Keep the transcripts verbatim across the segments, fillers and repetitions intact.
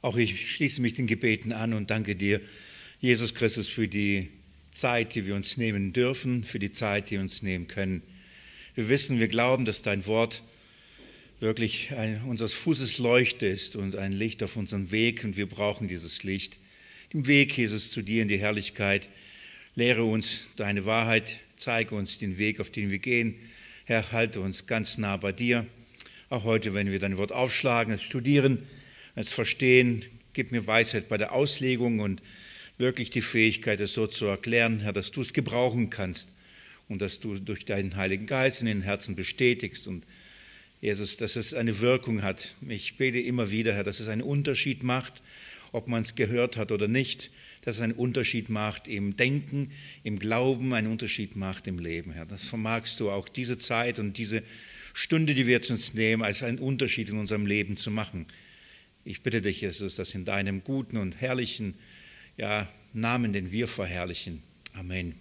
Auch ich schließe mich den Gebeten an und danke dir, Jesus Christus, für die Zeit, die wir uns nehmen dürfen, für die Zeit, die wir uns nehmen können. Wir wissen, wir glauben, dass dein Wort wirklich ein, unseres Fußes Leuchte ist und ein Licht auf unserem Weg, und wir brauchen dieses Licht. Den Weg, Jesus, zu dir in die Herrlichkeit. Lehre uns deine Wahrheit, zeige uns den Weg, auf den wir gehen. Herr, halte uns ganz nah bei dir. Auch heute, wenn wir dein Wort aufschlagen, es studieren, es verstehen, gib mir Weisheit bei der Auslegung und wirklich die Fähigkeit, es so zu erklären, Herr, dass du es gebrauchen kannst und dass du durch deinen Heiligen Geist in den Herzen bestätigst und Jesus, dass es eine Wirkung hat. Ich bete immer wieder, Herr, dass es einen Unterschied macht, ob man es gehört hat oder nicht, dass es einen Unterschied macht im Denken, im Glauben, einen Unterschied macht im Leben, Herr. Das vermagst du auch diese Zeit und diese Stunde, die wir jetzt uns nehmen, als einen Unterschied in unserem Leben zu machen. Ich bitte dich, Jesus, dass in deinem guten und herrlichen ja, Namen, den wir verherrlichen. Amen.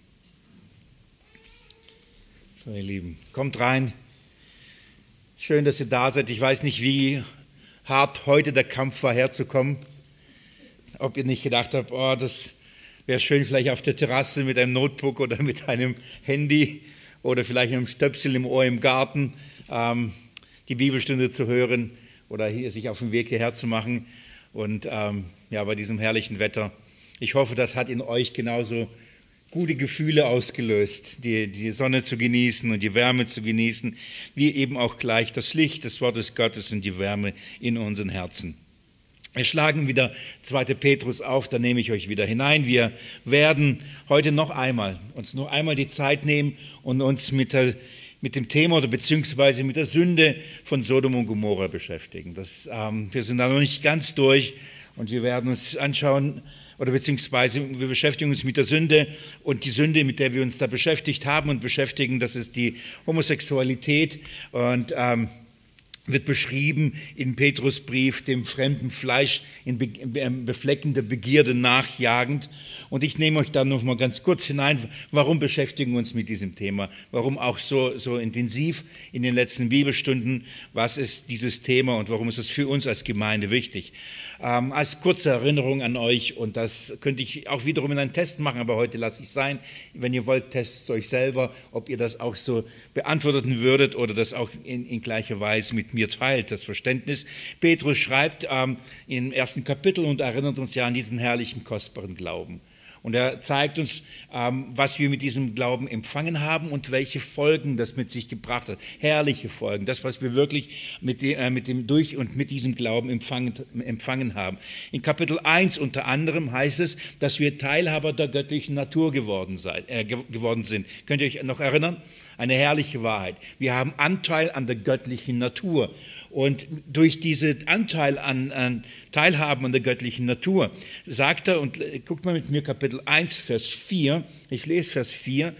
So, ihr Lieben, kommt rein. Schön, dass ihr da seid. Ich weiß nicht, wie hart heute der Kampf war, herzukommen. Ob ihr nicht gedacht habt, oh, das wäre schön, vielleicht auf der Terrasse mit einem Notebook oder mit einem Handy oder vielleicht einem Stöpsel im Ohr im Garten ähm, die Bibelstunde zu hören oder hier sich auf den Weg hierher zu machen. Und ähm, ja, bei diesem herrlichen Wetter. Ich hoffe, das hat in euch genauso gute Gefühle ausgelöst, die, die Sonne zu genießen und die Wärme zu genießen, wie eben auch gleich das Licht des Wortes Gottes und die Wärme in unseren Herzen. Wir schlagen wieder zweiten Petrus auf, da nehme ich euch wieder hinein. Wir werden heute noch einmal, uns noch einmal die Zeit nehmen und uns mit, der, mit dem Thema oder beziehungsweise mit der Sünde von Sodom und Gomorra beschäftigen. Das, ähm, wir sind da noch nicht ganz durch und wir werden uns anschauen, oder beziehungsweise wir beschäftigen uns mit der Sünde, und die Sünde, mit der wir uns da beschäftigt haben und beschäftigen, das ist die Homosexualität, und ähm, wird beschrieben in Petrusbrief, dem fremden Fleisch in be befleckender Begierde nachjagend. Und ich nehme euch da noch mal ganz kurz hinein, warum beschäftigen wir uns mit diesem Thema, warum auch so, so intensiv in den letzten Bibelstunden, was ist dieses Thema und warum ist es für uns als Gemeinde wichtig. Ähm, als kurze Erinnerung an euch, und das könnte ich auch wiederum in einen Test machen, aber heute lasse ich es sein. Wenn ihr wollt, testet euch selber, ob ihr das auch so beantworten würdet oder das auch in, in gleicher Weise mit mir teilt, das Verständnis. Petrus schreibt ähm, im ersten Kapitel und erinnert uns ja an diesen herrlichen, kostbaren Glauben. Und er zeigt uns, ähm, was wir mit diesem Glauben empfangen haben und welche Folgen das mit sich gebracht hat. Herrliche Folgen, das, was wir wirklich mit dem, äh, mit dem durch und mit diesem Glauben empfangen, empfangen haben. In Kapitel eins unter anderem heißt es, dass wir Teilhaber der göttlichen Natur geworden, sei, äh, geworden sind. Könnt ihr euch noch erinnern? Eine herrliche Wahrheit. Wir haben Anteil an der göttlichen Natur. Und durch diesen Anteil an, an Teilhaben an der göttlichen Natur, sagt er, und guckt mal mit mir Kapitel eins, Vers vier, ich lese Vers vier,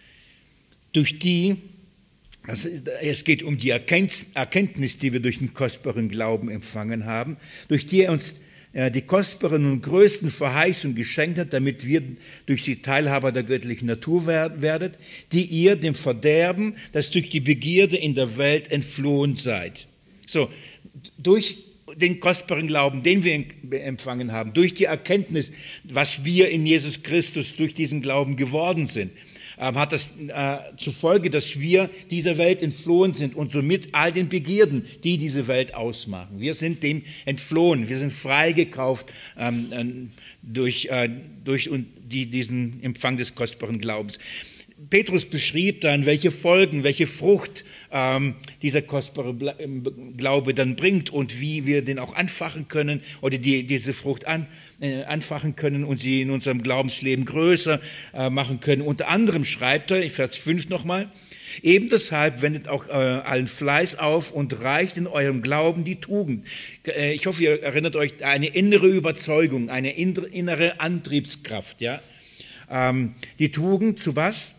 durch die, also es geht um die Erkenntnis, die wir durch den kostbaren Glauben empfangen haben, durch die er uns die kostbaren und größten Verheißungen geschenkt hat, damit wir durch sie Teilhaber der göttlichen Natur werdet, die ihr dem Verderben, das durch die Begierde in der Welt entflohen seid. So, durch den kostbaren Glauben, den wir empfangen haben, durch die Erkenntnis, was wir in Jesus Christus durch diesen Glauben geworden sind, hat das äh, zur Folge, dass wir dieser Welt entflohen sind und somit all den Begierden, die diese Welt ausmachen. Wir sind dem entflohen, wir sind freigekauft ähm, durch, äh, durch die, diesen Empfang des kostbaren Glaubens. Petrus beschrieb dann, welche Folgen, welche Frucht ähm, dieser kostbare Glaube dann bringt und wie wir den auch anfachen können oder die, diese Frucht an, äh, anfachen können und sie in unserem Glaubensleben größer äh, machen können. Unter anderem schreibt er, in Vers fünf nochmal, eben deshalb wendet auch äh, allen Fleiß auf und reicht in eurem Glauben die Tugend. Äh, ich hoffe, ihr erinnert euch, eine innere Überzeugung, eine innere Antriebskraft. Ja? Ähm, die Tugend zu was?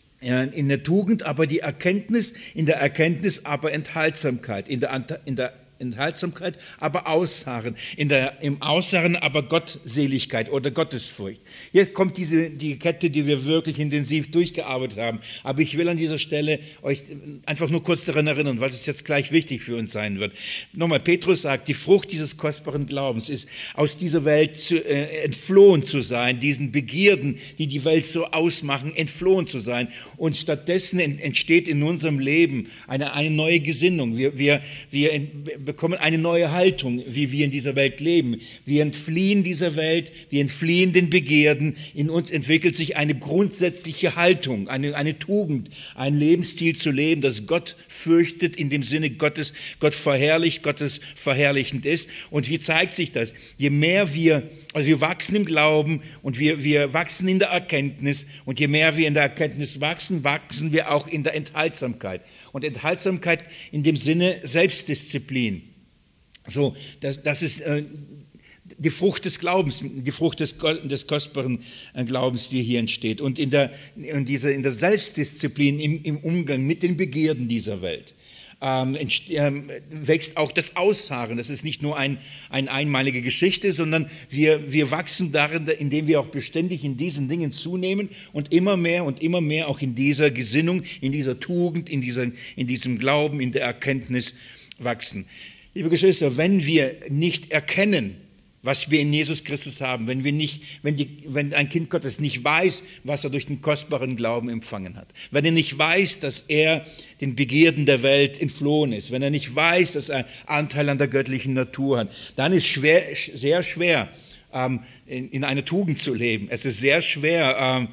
In der Tugend aber die Erkenntnis, in der Erkenntnis aber Enthaltsamkeit, in der, in der Enthaltsamkeit, aber Ausharren. In der, im Ausharren aber Gottseligkeit oder Gottesfurcht. Hier kommt diese, die Kette, die wir wirklich intensiv durchgearbeitet haben. Aber ich will an dieser Stelle euch einfach nur kurz daran erinnern, weil es jetzt gleich wichtig für uns sein wird. Nochmal, Petrus sagt, die Frucht dieses kostbaren Glaubens ist, aus dieser Welt zu, äh, entflohen zu sein, diesen Begierden, die die Welt so ausmachen, entflohen zu sein. Und stattdessen entsteht in unserem Leben eine, eine neue Gesinnung. Wir, wir, wir bekommen eine neue Haltung, wie wir in dieser Welt leben. Wir entfliehen dieser Welt, wir entfliehen den Begierden. In uns entwickelt sich eine grundsätzliche Haltung, eine, eine Tugend, ein Lebensstil zu leben, das Gott fürchtet, in dem Sinne Gottes, Gott verherrlicht, Gottes verherrlichend ist. Und wie zeigt sich das? Je mehr wir, also wir wachsen im Glauben und wir, wir wachsen in der Erkenntnis, und je mehr wir in der Erkenntnis wachsen, wachsen wir auch in der Enthaltsamkeit. Und Enthaltsamkeit in dem Sinne Selbstdisziplin. So, das, das ist äh, die Frucht des Glaubens, die Frucht des, des kostbaren äh, Glaubens, die hier entsteht. Und in der, in dieser, in der Selbstdisziplin im, im Umgang mit den Begierden dieser Welt ähm, entst, ähm, wächst auch das Ausharren. Das ist nicht nur ein, eine einmalige Geschichte, sondern wir, wir wachsen darin, indem wir auch beständig in diesen Dingen zunehmen und immer mehr und immer mehr auch in dieser Gesinnung, in dieser Tugend, in, dieser, in diesem Glauben, in der Erkenntnis wachsen. Liebe Geschwister, wenn wir nicht erkennen, was wir in Jesus Christus haben, wenn, wir nicht, wenn, die, wenn ein Kind Gottes nicht weiß, was er durch den kostbaren Glauben empfangen hat, wenn er nicht weiß, dass er den Begierden der Welt entflohen ist, wenn er nicht weiß, dass er Anteil an der göttlichen Natur hat, dann ist schwer, sehr schwer, ähm, in, in einer Tugend zu leben. Es ist sehr schwer, ähm,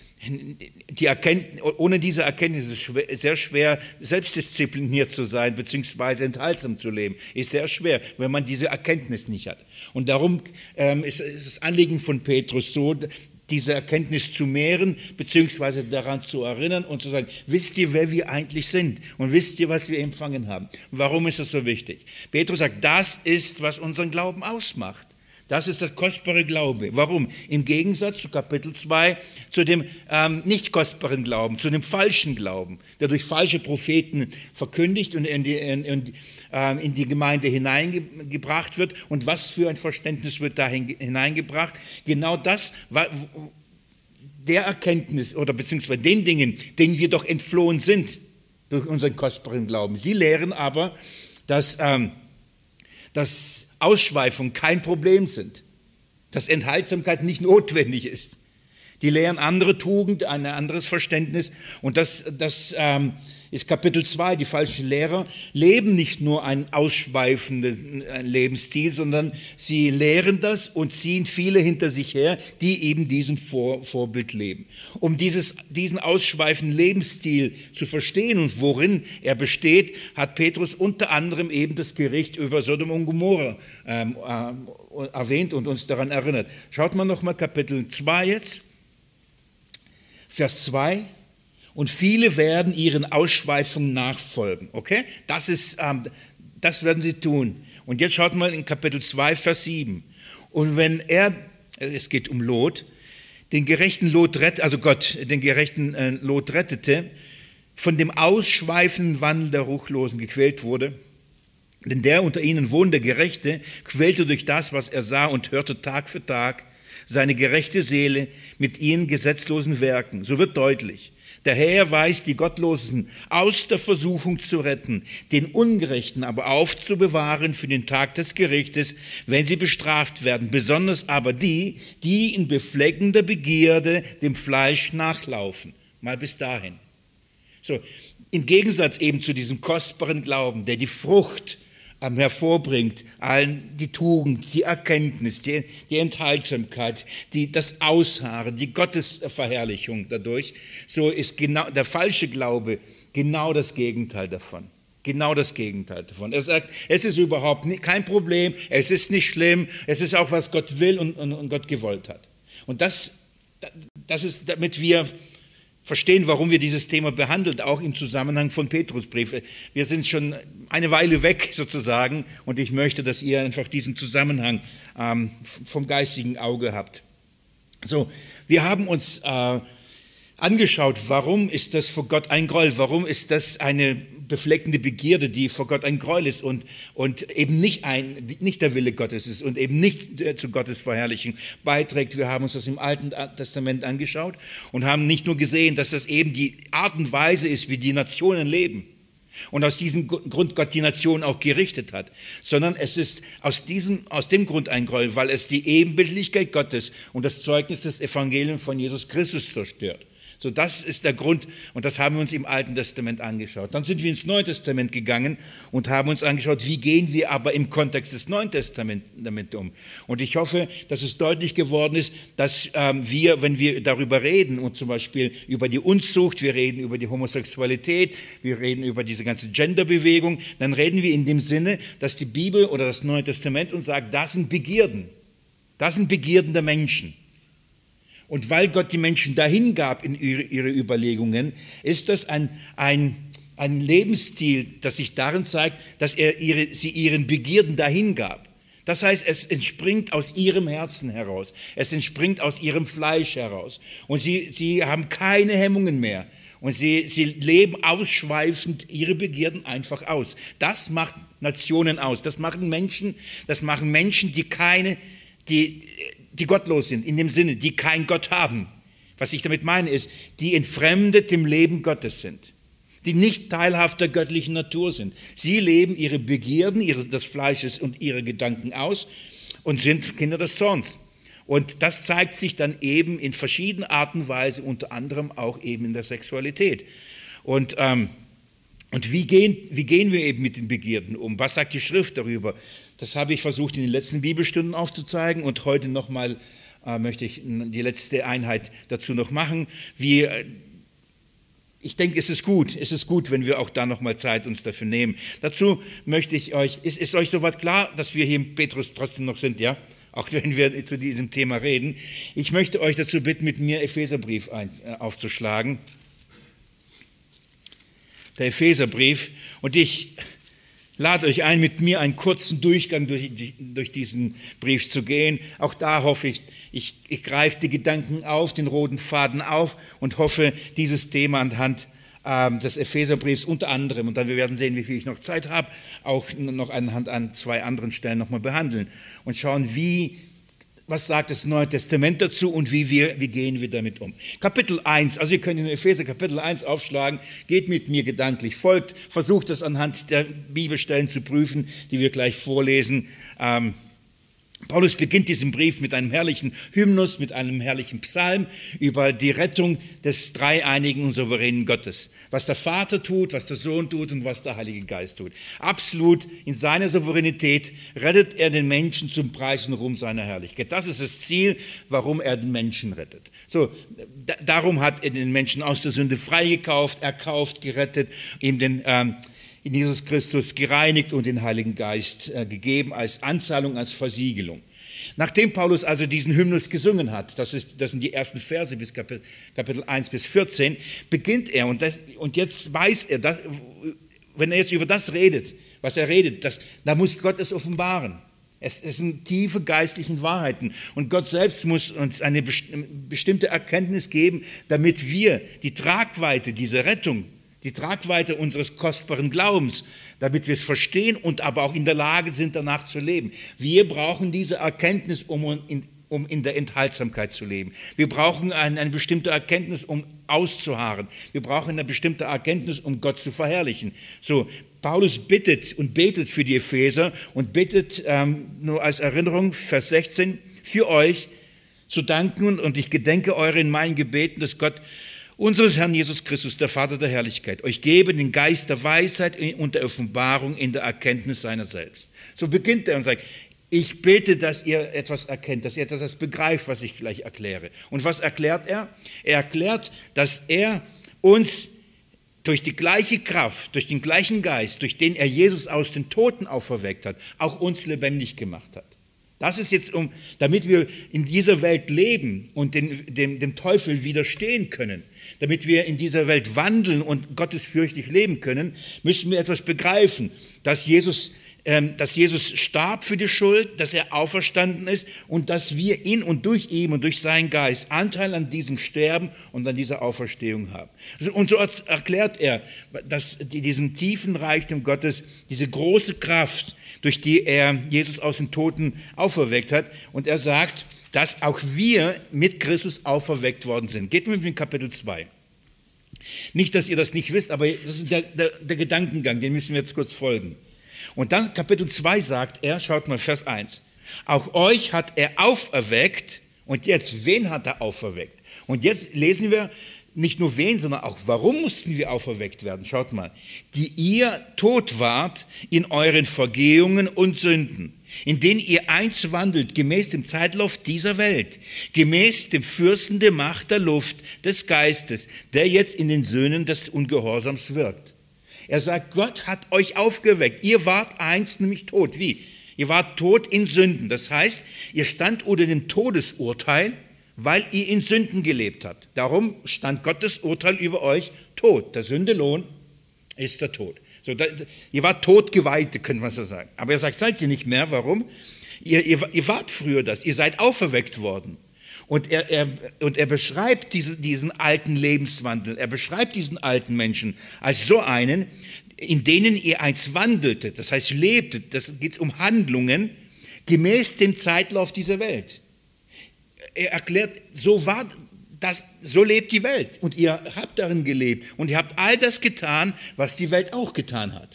Die Erkenntnis, ohne diese Erkenntnis ist es sehr schwer, selbstdiszipliniert zu sein, beziehungsweise enthaltsam zu leben. Ist sehr schwer, wenn man diese Erkenntnis nicht hat. Und darum ähm, ist, ist das Anliegen von Petrus so, diese Erkenntnis zu mehren, beziehungsweise daran zu erinnern und zu sagen, wisst ihr, wer wir eigentlich sind? Und wisst ihr, was wir empfangen haben? Warum ist das so wichtig? Petrus sagt, das ist, was unseren Glauben ausmacht. Das ist der kostbare Glaube. Warum? Im Gegensatz zu Kapitel zwei, zu dem ähm, nicht kostbaren Glauben, zu dem falschen Glauben, der durch falsche Propheten verkündigt und in die, in, in, ähm, in die Gemeinde hineingebracht wird. Und was für ein Verständnis wird da hineingebracht? Genau das war der Erkenntnis oder beziehungsweise den Dingen, denen wir doch entflohen sind durch unseren kostbaren Glauben. Sie lehren aber, dass, ähm, dass Ausschweifungen kein Problem sind, dass Enthaltsamkeit nicht notwendig ist. Die lehren andere Tugend, ein anderes Verständnis, und das, das ähm, ist Kapitel zwei. Die falschen Lehrer leben nicht nur einen ausschweifenden Lebensstil, sondern sie lehren das und ziehen viele hinter sich her, die eben diesem Vor- Vorbild leben. Um dieses, diesen ausschweifenden Lebensstil zu verstehen und worin er besteht, hat Petrus unter anderem eben das Gericht über Sodom und Gomorra ähm, äh, erwähnt und uns daran erinnert. Schaut mal nochmal Kapitel zwei jetzt. Vers zwei, und viele werden ihren Ausschweifungen nachfolgen. Okay? Das ist, ähm, das werden sie tun. Und jetzt schaut mal in Kapitel zwei, Vers sieben. Und wenn er, es geht um Lot, den gerechten Lot rettet, also Gott, den gerechten äh, Lot rettete, von dem ausschweifenden Wandel der Ruchlosen gequält wurde, denn der unter ihnen wohnende Gerechte quälte durch das, was er sah und hörte Tag für Tag, seine gerechte Seele mit ihren gesetzlosen Werken. So wird deutlich, der Herr weiß, die Gottlosen aus der Versuchung zu retten, den Ungerechten aber aufzubewahren für den Tag des Gerichtes, wenn sie bestraft werden, besonders aber die, die in befleckender Begierde dem Fleisch nachlaufen. Mal bis dahin. So, im Gegensatz eben zu diesem kostbaren Glauben, der die Frucht hervorbringt, die Tugend, die Erkenntnis, die, die Enthaltsamkeit, die, das Ausharren, die Gottesverherrlichung dadurch, so ist genau der falsche Glaube genau das Gegenteil davon. Genau das Gegenteil davon. Er sagt, es ist überhaupt nicht, kein Problem, es ist nicht schlimm, es ist auch, was Gott will und, und, und Gott gewollt hat. Und das, das ist, damit wir verstehen, warum wir dieses Thema behandeln, auch im Zusammenhang von Petrusbrief. Wir sind schon eine Weile weg sozusagen und ich möchte, dass ihr einfach diesen Zusammenhang ähm, vom geistigen Auge habt. So, wir haben uns äh, angeschaut, warum ist das vor Gott ein Groll, warum ist das eine befleckende Begierde, die vor Gott ein Gräuel ist und, und eben nicht, ein, nicht der Wille Gottes ist und eben nicht zu Gottes Verherrlichung beiträgt. Wir haben uns das im Alten Testament angeschaut und haben nicht nur gesehen, dass das eben die Art und Weise ist, wie die Nationen leben. Und aus diesem Grund Gott die Nation auch gerichtet hat, sondern es ist aus, diesem, aus dem Grund ein Gräuel, weil es die Ebenbildlichkeit Gottes und das Zeugnis des Evangeliums von Jesus Christus zerstört. So, das ist der Grund und das haben wir uns im Alten Testament angeschaut. Dann sind wir ins Neue Testament gegangen und haben uns angeschaut, wie gehen wir aber im Kontext des Neuen Testaments damit um. Und ich hoffe, dass es deutlich geworden ist, dass ähm, wir, wenn wir darüber reden und zum Beispiel über die Unzucht, wir reden über die Homosexualität, wir reden über diese ganze Genderbewegung, dann reden wir in dem Sinne, dass die Bibel oder das Neue Testament uns sagt, das sind Begierden, das sind Begierden der Menschen. Und weil Gott die Menschen dahin gab in ihre, ihre Überlegungen, ist das ein, ein, ein Lebensstil, das sich darin zeigt, dass er ihre, sie ihren Begierden dahin gab. Das heißt, es entspringt aus ihrem Herzen heraus. Es entspringt aus ihrem Fleisch heraus. Und sie, sie haben keine Hemmungen mehr. Und sie, sie leben ausschweifend ihre Begierden einfach aus. Das macht Nationen aus. Das machen Menschen, das machen Menschen, die keine, die, die gottlos sind, in dem Sinne, die keinen Gott haben. Was ich damit meine ist, die entfremdet dem Leben Gottes sind, die nicht teilhaft der göttlichen Natur sind. Sie leben ihre Begierden ihres, des Fleisches und ihre Gedanken aus und sind Kinder des Zorns. Und das zeigt sich dann eben in verschiedenen Arten und Weisen, unter anderem auch eben in der Sexualität. Und, ähm, und wie, gehen, wie gehen wir eben mit den Begierden um? Was sagt die Schrift darüber? Das habe ich versucht in den letzten Bibelstunden aufzuzeigen und heute nochmal äh, möchte ich die letzte Einheit dazu noch machen. Wie, äh, ich denke, es ist gut, es ist gut, wenn wir auch da nochmal Zeit uns dafür nehmen. Dazu möchte ich euch, ist, ist euch soweit klar, dass wir hier im Petrus trotzdem noch sind, ja? Auch wenn wir zu diesem Thema reden. Ich möchte euch dazu bitten, mit mir Epheserbrief aufzuschlagen. Der Epheserbrief. Und ich lade euch ein, mit mir einen kurzen Durchgang durch, durch diesen Brief zu gehen. Auch da hoffe ich, ich, ich greife die Gedanken auf, den roten Faden auf und hoffe, dieses Thema anhand ähm, des Epheserbriefs unter anderem, und dann wir werden sehen, wie viel ich noch Zeit habe, auch noch anhand an zwei anderen Stellen nochmal behandeln und schauen, wie, was sagt das Neue Testament dazu und wie, wir, wie gehen wir damit um. Kapitel eins, also ihr könnt in Epheser Kapitel eins aufschlagen, geht mit mir gedanklich, folgt, versucht es anhand der Bibelstellen zu prüfen, die wir gleich vorlesen. Ähm, Paulus beginnt diesen Brief mit einem herrlichen Hymnus, mit einem herrlichen Psalm über die Rettung des dreieinigen und souveränen Gottes. Was der Vater tut, was der Sohn tut und was der Heilige Geist tut. Absolut in seiner Souveränität rettet er den Menschen zum Preis und Ruhm seiner Herrlichkeit. Das ist das Ziel, warum er den Menschen rettet. So, da, darum hat er den Menschen aus der Sünde freigekauft, erkauft, gerettet, ihm den ähm, in Jesus Christus gereinigt und den Heiligen Geist äh, gegeben als Anzahlung, als Versiegelung. Nachdem Paulus also diesen Hymnus gesungen hat, das, ist, das sind die ersten Verse bis Kapitel, Kapitel eins bis vierzehn, beginnt er und, das, und jetzt weiß er, dass, wenn er jetzt über das redet, was er redet, das, da muss Gott es offenbaren. Es, es sind tiefe geistliche Wahrheiten und Gott selbst muss uns eine bestimmte Erkenntnis geben, damit wir die Tragweite dieser Rettung, die Tragweite unseres kostbaren Glaubens, damit wir es verstehen und aber auch in der Lage sind, danach zu leben. Wir brauchen diese Erkenntnis, um in, um in der Enthaltsamkeit zu leben. Wir brauchen eine, eine bestimmte Erkenntnis, um auszuharren. Wir brauchen eine bestimmte Erkenntnis, um Gott zu verherrlichen. So, Paulus bittet und betet für die Epheser und bittet, ähm, nur als Erinnerung, Vers sechzehn, für euch zu danken und ich gedenke eure in meinen Gebeten, dass Gott unseres Herrn Jesus Christus, der Vater der Herrlichkeit, euch gebe den Geist der Weisheit und der Offenbarung in der Erkenntnis seiner selbst. So beginnt er und sagt, ich bete, dass ihr etwas erkennt, dass ihr etwas begreift, was ich gleich erkläre. Und was erklärt er? Er erklärt, dass er uns durch die gleiche Kraft, durch den gleichen Geist, durch den er Jesus aus den Toten auferweckt hat, auch uns lebendig gemacht hat. Das ist jetzt, um, damit wir in dieser Welt leben und den, dem, dem Teufel widerstehen können, damit wir in dieser Welt wandeln und gottesfürchtig leben können, müssen wir etwas begreifen, dass Jesus dass Jesus starb für die Schuld, dass er auferstanden ist und dass wir in und durch ihn und durch seinen Geist Anteil an diesem Sterben und an dieser Auferstehung haben. Und so erklärt er, dass diesen tiefen Reichtum Gottes, diese große Kraft, durch die er Jesus aus den Toten auferweckt hat. Und er sagt, dass auch wir mit Christus auferweckt worden sind. Geht mit mir in Kapitel zwei. Nicht, dass ihr das nicht wisst, aber das ist der, der, der Gedankengang, den müssen wir jetzt kurz folgen. Und dann Kapitel zwei sagt er, schaut mal Vers eins, auch euch hat er auferweckt und jetzt, wen hat er auferweckt? Und jetzt lesen wir nicht nur wen, sondern auch warum mussten wir auferweckt werden? Schaut mal, die ihr tot wart in euren Vergehungen und Sünden, in denen ihr einst wandelt, gemäß dem Zeitlauf dieser Welt, gemäß dem Fürsten der Macht der Luft, des Geistes, der jetzt in den Söhnen des Ungehorsams wirkt. Er sagt, Gott hat euch aufgeweckt. Ihr wart einst nämlich tot. Wie? Ihr wart tot in Sünden. Das heißt, ihr stand unter dem Todesurteil, weil ihr in Sünden gelebt habt. Darum stand Gottes Urteil über euch tot. Der Sündelohn ist der Tod. So, da, ihr wart Totgeweihte, könnte man so sagen. Aber er sagt, seid ihr nicht mehr. Warum? Ihr, ihr, ihr wart früher das. Ihr seid auferweckt worden. Und er, er, und er beschreibt diese, diesen alten Lebenswandel, er beschreibt diesen alten Menschen als so einen, in denen ihr einst wandeltet, das heißt lebtet, das geht um Handlungen, gemäß dem Zeitlauf dieser Welt. Er erklärt, so war das, so lebt die Welt und ihr habt darin gelebt und ihr habt all das getan, was die Welt auch getan hat.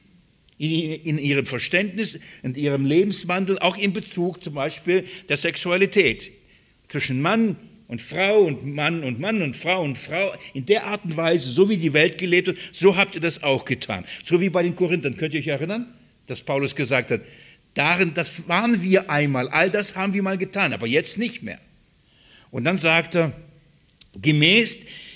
In, in ihrem Verständnis, in ihrem Lebenswandel, auch in Bezug zum Beispiel der Sexualität. Zwischen Mann und Frau und Mann und Mann und Frau und Frau, in der Art und Weise, so wie die Welt gelebt hat, so habt ihr das auch getan. So wie bei den Korinthern, könnt ihr euch erinnern, dass Paulus gesagt hat, darin, das waren wir einmal, all das haben wir mal getan, aber jetzt nicht mehr. Und dann sagt er, gemäß,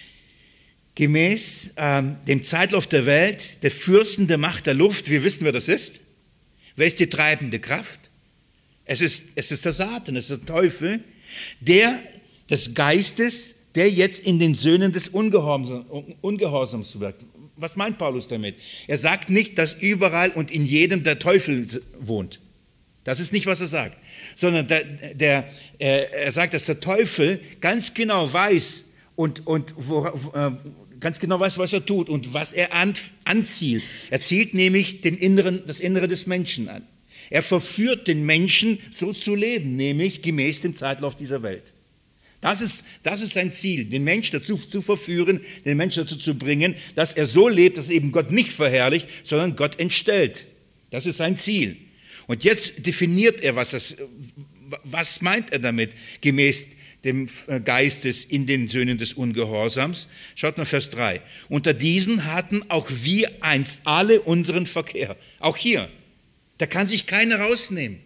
gemäß ähm, dem Zeitlauf der Welt, der Fürsten der Macht der Luft, wir wissen, wer das ist. Wer ist die treibende Kraft? Es ist, es ist der Satan, es ist der Teufel, der des Geistes, der jetzt in den Söhnen des Ungehorsams wirkt. Was meint Paulus damit? Er sagt nicht, dass überall und in jedem der Teufel wohnt. Das ist nicht, was er sagt. Sondern der, der, er sagt, dass der Teufel ganz genau weiß und, und wo, ganz genau weiß, was er tut und was er an, anzielt. Er zielt nämlich den Inneren, das Innere des Menschen an. Er verführt den Menschen, so zu leben, nämlich gemäß dem Zeitlauf dieser Welt. Das ist, das ist sein Ziel, den Menschen dazu zu verführen, den Menschen dazu zu bringen, dass er so lebt, dass eben Gott nicht verherrlicht, sondern Gott entstellt. Das ist sein Ziel. Und jetzt definiert er, was, das, was meint er damit, gemäß dem Geistes in den Söhnen des Ungehorsams. Schaut mal Vers drei. Unter diesen hatten auch wir einst alle unseren Verkehr. Auch hier. Da kann sich keiner rausnehmen.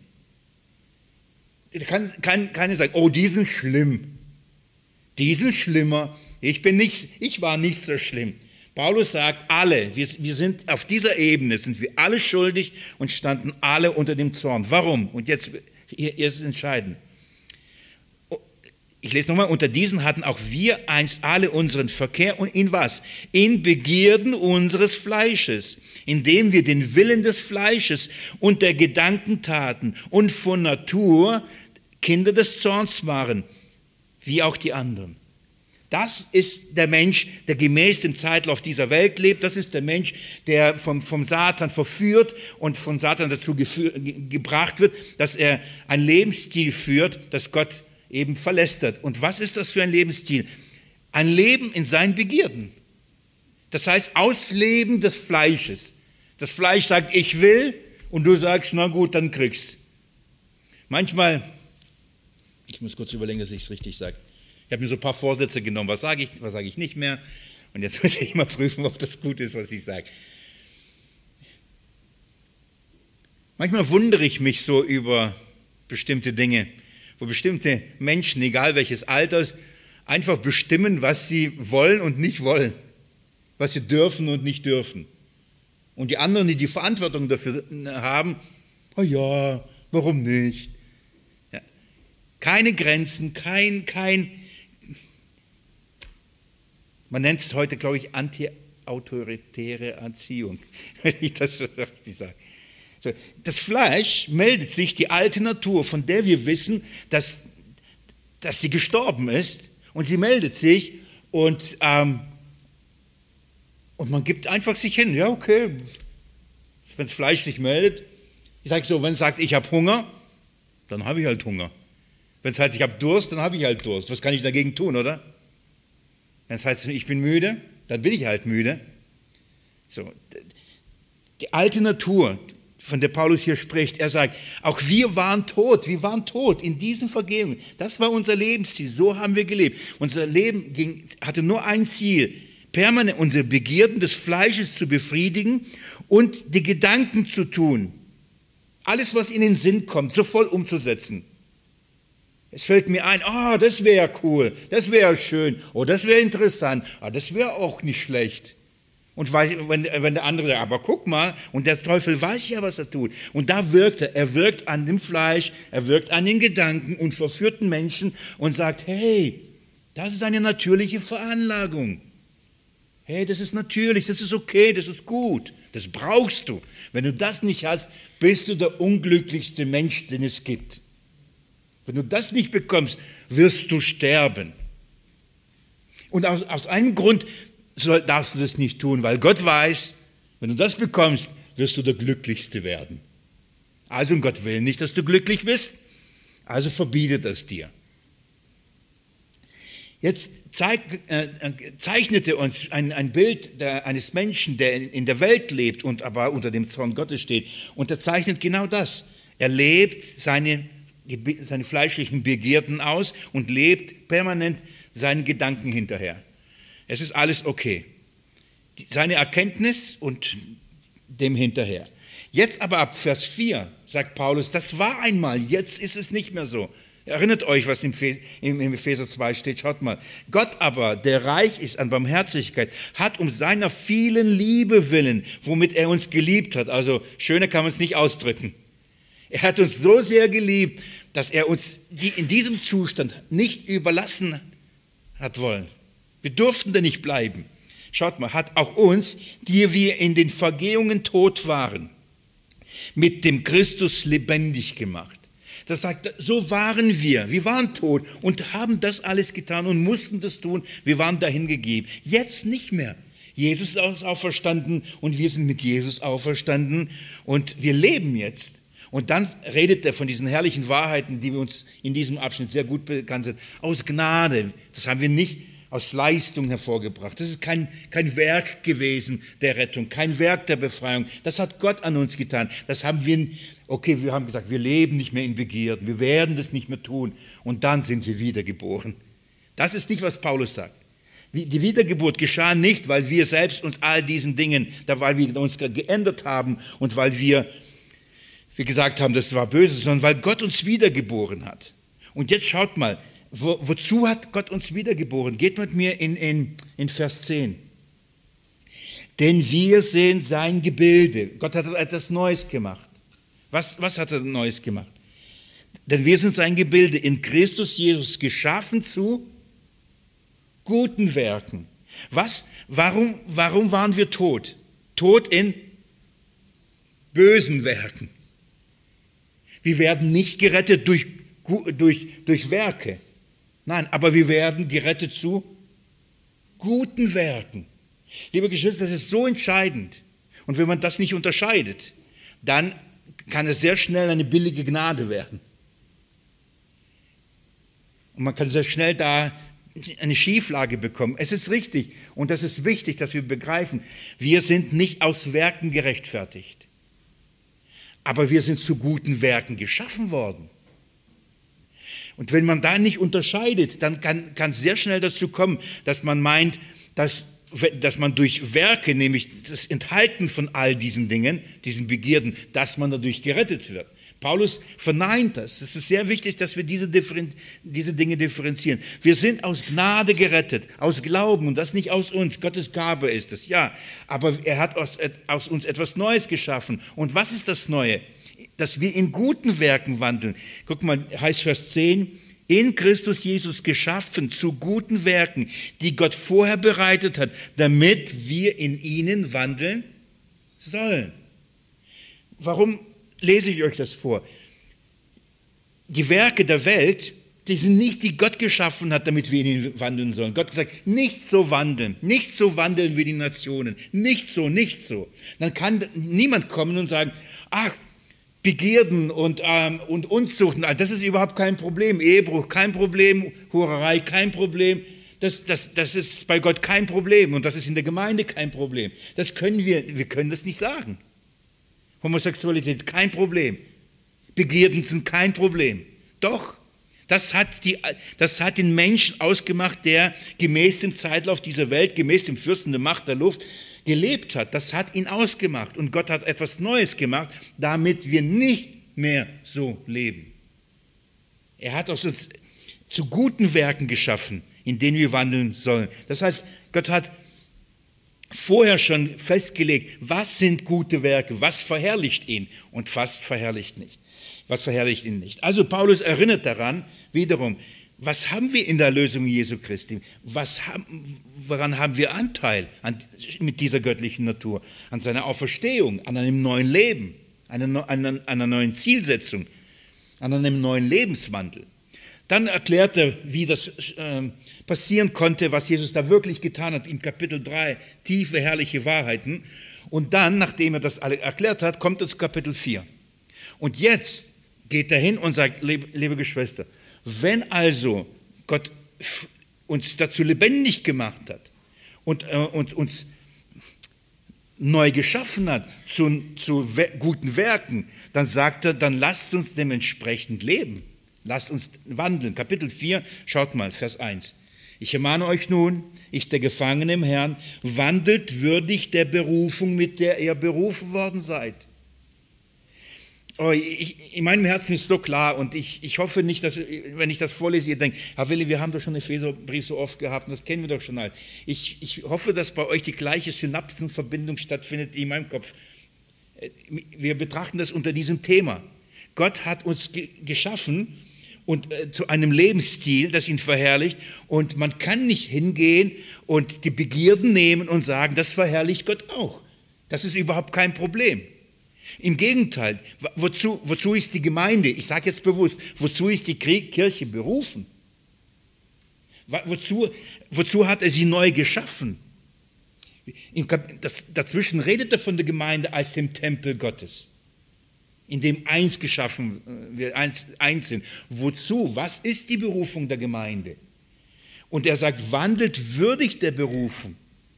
Da kann, kann keiner sagen, oh, die sind schlimm. Die sind schlimmer. Ich bin nicht, ich war nicht so schlimm. Paulus sagt, alle, wir, wir sind auf dieser Ebene, sind wir alle schuldig und standen alle unter dem Zorn. Warum? Und jetzt, hier, hier ist es entscheidend. Ich lese nochmal, unter diesen hatten auch wir einst alle unseren Verkehr und in was? In Begierden unseres Fleisches, indem wir den Willen des Fleisches und der Gedanken taten und von Natur Kinder des Zorns waren, wie auch die anderen. Das ist der Mensch, der gemäß dem Zeitlauf dieser Welt lebt. Das ist der Mensch, der vom, vom Satan verführt und von Satan dazu geführ, ge, gebracht wird, dass er einen Lebensstil führt, das Gott eben verlästert. Und was ist das für ein Lebensstil? Ein Leben in seinen Begierden. Das heißt, Ausleben des Fleisches. Das Fleisch sagt, ich will, und du sagst, na gut, dann kriegst. Manchmal, ich muss kurz überlegen, dass ich es richtig sage. Ich habe mir so ein paar Vorsätze genommen, was sage ich, was sage ich nicht mehr. Und jetzt muss ich mal prüfen, ob das gut ist, was ich sage. Manchmal wundere ich mich so über bestimmte Dinge, wo bestimmte Menschen, egal welches Alters, einfach bestimmen, was sie wollen und nicht wollen, was sie dürfen und nicht dürfen. Und die anderen, die die Verantwortung dafür haben, oh ja, warum nicht? Ja. Keine Grenzen, kein, kein, man nennt es heute, glaube ich, anti-autoritäre Erziehung, wenn ich das so richtig sage. So, das Fleisch meldet sich, die alte Natur, von der wir wissen, dass, dass sie gestorben ist. Und sie meldet sich und, ähm, und man gibt einfach sich hin. Ja, okay, wenn das Fleisch sich meldet. Ich sage so, wenn es sagt, ich habe Hunger, dann habe ich halt Hunger. Wenn es heißt, ich habe Durst, dann habe ich halt Durst. Was kann ich dagegen tun, oder? Wenn es heißt, ich bin müde, dann bin ich halt müde. So, die alte Natur, von der Paulus hier spricht, er sagt, auch wir waren tot, wir waren tot in diesen Vergehungen. Das war unser Lebensziel, so haben wir gelebt. Unser Leben ging, hatte nur ein Ziel, permanent unsere Begierden des Fleisches zu befriedigen und die Gedanken zu tun. Alles, was in den Sinn kommt, so voll umzusetzen. Es fällt mir ein, oh, das wäre cool, das wäre schön, oh, das wäre interessant, oh, das wäre auch nicht schlecht. Und wenn, wenn der andere sagt, aber guck mal, und der Teufel weiß ja, was er tut. Und da wirkt er, er wirkt an dem Fleisch, er wirkt an den Gedanken und verführt den Menschen und sagt, hey, das ist eine natürliche Veranlagung. Hey, das ist natürlich, das ist okay, das ist gut, das brauchst du. Wenn du das nicht hast, bist du der unglücklichste Mensch, den es gibt. Wenn du das nicht bekommst, wirst du sterben. Und aus, aus einem Grund soll, darfst du das nicht tun, weil Gott weiß, wenn du das bekommst, wirst du der Glücklichste werden. Also Gott will nicht, dass du glücklich bist, also verbietet es dir. Jetzt zeig, äh, zeichnete uns ein, ein Bild der, eines Menschen, der in, in der Welt lebt und aber unter dem Zorn Gottes steht. Und er zeichnet genau das. Er lebt seine, seine fleischlichen Begierden aus und lebt permanent seinen Gedanken hinterher. Es ist alles okay. Seine Erkenntnis und dem hinterher. Jetzt aber ab Vers vier sagt Paulus, das war einmal, jetzt ist es nicht mehr so. Erinnert euch, was im Epheser zwei steht, schaut mal. Gott aber, der reich ist an Barmherzigkeit, hat um seiner vielen Liebe willen, womit er uns geliebt hat, also schöner kann man es nicht ausdrücken. Er hat uns so sehr geliebt, dass er uns in diesem Zustand nicht überlassen hat wollen. Wir durften da nicht bleiben. Schaut mal, hat auch uns, die wir in den Vergehungen tot waren, mit dem Christus lebendig gemacht. Das sagt, so waren wir. Wir waren tot und haben das alles getan und mussten das tun. Wir waren dahin gegeben. Jetzt nicht mehr. Jesus ist auferstanden und wir sind mit Jesus auferstanden und wir leben jetzt. Und dann redet er von diesen herrlichen Wahrheiten, die wir uns in diesem Abschnitt sehr gut bekannt sind. Aus Gnade. Das haben wir nicht aus Leistung hervorgebracht. Das ist kein, kein Werk gewesen der Rettung, kein Werk der Befreiung. Das hat Gott an uns getan. Das haben wir, okay, wir haben gesagt, wir leben nicht mehr in Begierden, wir werden das nicht mehr tun. Und dann sind wir wiedergeboren. Das ist nicht, was Paulus sagt. Die Wiedergeburt geschah nicht, weil wir selbst uns all diesen Dingen, weil wir uns geändert haben und weil wir, wir gesagt haben, das war böse, sondern weil Gott uns wiedergeboren hat. Und jetzt schaut mal, Wo, wozu hat Gott uns wiedergeboren? Geht mit mir in, in, in Vers zehn. Denn wir sind sein Gebilde. Gott hat etwas Neues gemacht. Was, was hat er Neues gemacht? Denn wir sind sein Gebilde in Christus Jesus geschaffen zu guten Werken. Was? Warum, warum waren wir tot? Tot in bösen Werken. Wir werden nicht gerettet durch, durch, durch Werke. Nein, aber wir werden gerettet zu guten Werken. Liebe Geschwister, das ist so entscheidend. Und wenn man das nicht unterscheidet, dann kann es sehr schnell eine billige Gnade werden. Und man kann sehr schnell da eine Schieflage bekommen. Es ist richtig und das ist wichtig, dass wir begreifen, wir sind nicht aus Werken gerechtfertigt. Aber wir sind zu guten Werken geschaffen worden. Und wenn man da nicht unterscheidet, dann kann, kann es sehr schnell dazu kommen, dass man meint, dass, dass man durch Werke, nämlich das Enthalten von all diesen Dingen, diesen Begierden, dass man dadurch gerettet wird. Paulus verneint das. Es ist sehr wichtig, dass wir diese, Differen- diese Dinge differenzieren. Wir sind aus Gnade gerettet, aus Glauben und das nicht aus uns. Gottes Gabe ist es, ja. Aber er hat aus, aus uns etwas Neues geschaffen. Und was ist das Neue? Dass wir in guten Werken wandeln. Guck mal, heißt Vers zehn, in Christus Jesus geschaffen zu guten Werken, die Gott vorher bereitet hat, damit wir in ihnen wandeln sollen. Warum lese ich euch das vor. Die Werke der Welt, die sind nicht, die Gott geschaffen hat, damit wir in ihn wandeln sollen. Gott hat gesagt, nicht so wandeln, nicht so wandeln wie die Nationen, nicht so, nicht so. Dann kann niemand kommen und sagen, ach, Begierden und, ähm, und Unzucht, das ist überhaupt kein Problem, Ehebruch kein Problem, Hurerei kein Problem, das, das, das ist bei Gott kein Problem und das ist in der Gemeinde kein Problem. Das können wir, wir können das nicht sagen. Homosexualität kein Problem, Begierden sind kein Problem. Doch, das hat, die, das hat den Menschen ausgemacht, der gemäß dem Zeitlauf dieser Welt, gemäß dem Fürsten der Macht der Luft gelebt hat. Das hat ihn ausgemacht. Und Gott hat etwas Neues gemacht, damit wir nicht mehr so leben. Er hat uns zu guten Werken geschaffen, in denen wir wandeln sollen. Das heißt, Gott hat vorher schon festgelegt, was sind gute Werke, was verherrlicht ihn und was verherrlicht nicht. Was verherrlicht ihn nicht. Also Paulus erinnert daran, wiederum, was haben wir in der Erlösung Jesu Christi? Was haben, woran haben wir Anteil an, mit dieser göttlichen Natur? An seiner Auferstehung, an einem neuen Leben, an einer, an einer neuen Zielsetzung, an einem neuen Lebenswandel. Dann erklärt er, wie das äh, passieren konnte, was Jesus da wirklich getan hat, im Kapitel drei, tiefe, herrliche Wahrheiten. Und dann, nachdem er das alle erklärt hat, kommt er zu Kapitel vier. Und jetzt geht er hin und sagt, liebe, liebe Geschwister, wenn also Gott uns dazu lebendig gemacht hat und äh, uns, uns neu geschaffen hat zu, zu we- guten Werken, dann sagt er, dann lasst uns dementsprechend leben. Lasst uns wandeln. Kapitel vier, schaut mal, Vers eins. Ich ermahne euch nun, ich der Gefangene im Herrn, wandelt würdig der Berufung, mit der ihr berufen worden seid. Oh, ich, in meinem Herzen ist so klar und ich, ich hoffe nicht, dass, wenn ich das vorlese, ihr denkt, Herr Willi, wir haben doch schon den Epheserbrief so oft gehabt und das kennen wir doch schon all. Ich, ich hoffe, dass bei euch die gleiche Synapsenverbindung stattfindet wie in meinem Kopf. Wir betrachten das unter diesem Thema. Gott hat uns ge- geschaffen und äh, zu einem Lebensstil, das ihn verherrlicht und man kann nicht hingehen und die Begierden nehmen und sagen, das verherrlicht Gott auch. Das ist überhaupt kein Problem. Im Gegenteil, wozu, wozu ist die Gemeinde, ich sage jetzt bewusst, wozu ist die Kirche berufen? Wozu, wozu hat er sie neu geschaffen? Das, dazwischen redet er von der Gemeinde als dem Tempel Gottes, in dem eins geschaffen wird, eins, eins sind. Wozu? Was ist die Berufung der Gemeinde? Und er sagt, wandelt würdig der Berufung.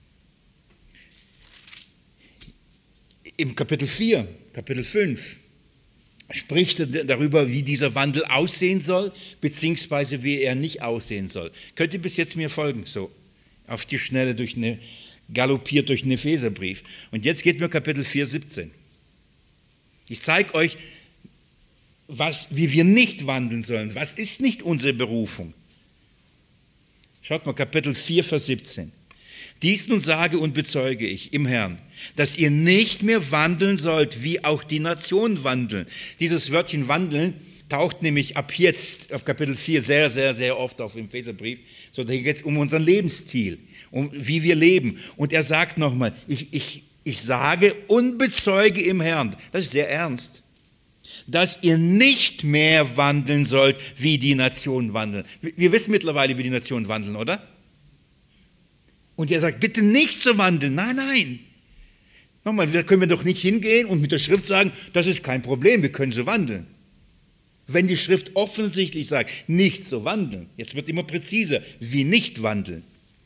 Im Kapitel vier, Kapitel fünf spricht er darüber, wie dieser Wandel aussehen soll, beziehungsweise wie er nicht aussehen soll. Könnt ihr bis jetzt mir folgen, so auf die Schnelle durch eine, galoppiert durch den Epheserbrief. Und jetzt geht mir Kapitel vier, siebzehn. Ich zeige euch, was, wie wir nicht wandeln sollen. Was ist nicht unsere Berufung? Schaut mal, Kapitel vier, Vers siebzehn. Dies nun sage und bezeuge ich im Herrn, dass ihr nicht mehr wandeln sollt, wie auch die Nationen wandeln. Dieses Wörtchen wandeln taucht nämlich ab jetzt, auf Kapitel vier, sehr, sehr, sehr oft auf im Epheserbrief. So, da geht es um unseren Lebensstil, um wie wir leben. Und er sagt nochmal, ich, ich, ich sage und bezeuge im Herrn, das ist sehr ernst, dass ihr nicht mehr wandeln sollt, wie die Nationen wandeln. Wir wissen mittlerweile, wie die Nationen wandeln, oder? Und er sagt, bitte nicht so wandeln. Nein, nein. Nochmal, da können wir doch nicht hingehen und mit der Schrift sagen, das ist kein Problem, wir können so wandeln. Wenn die Schrift offensichtlich sagt, nicht so wandeln, jetzt wird immer präziser, wie nicht wandeln.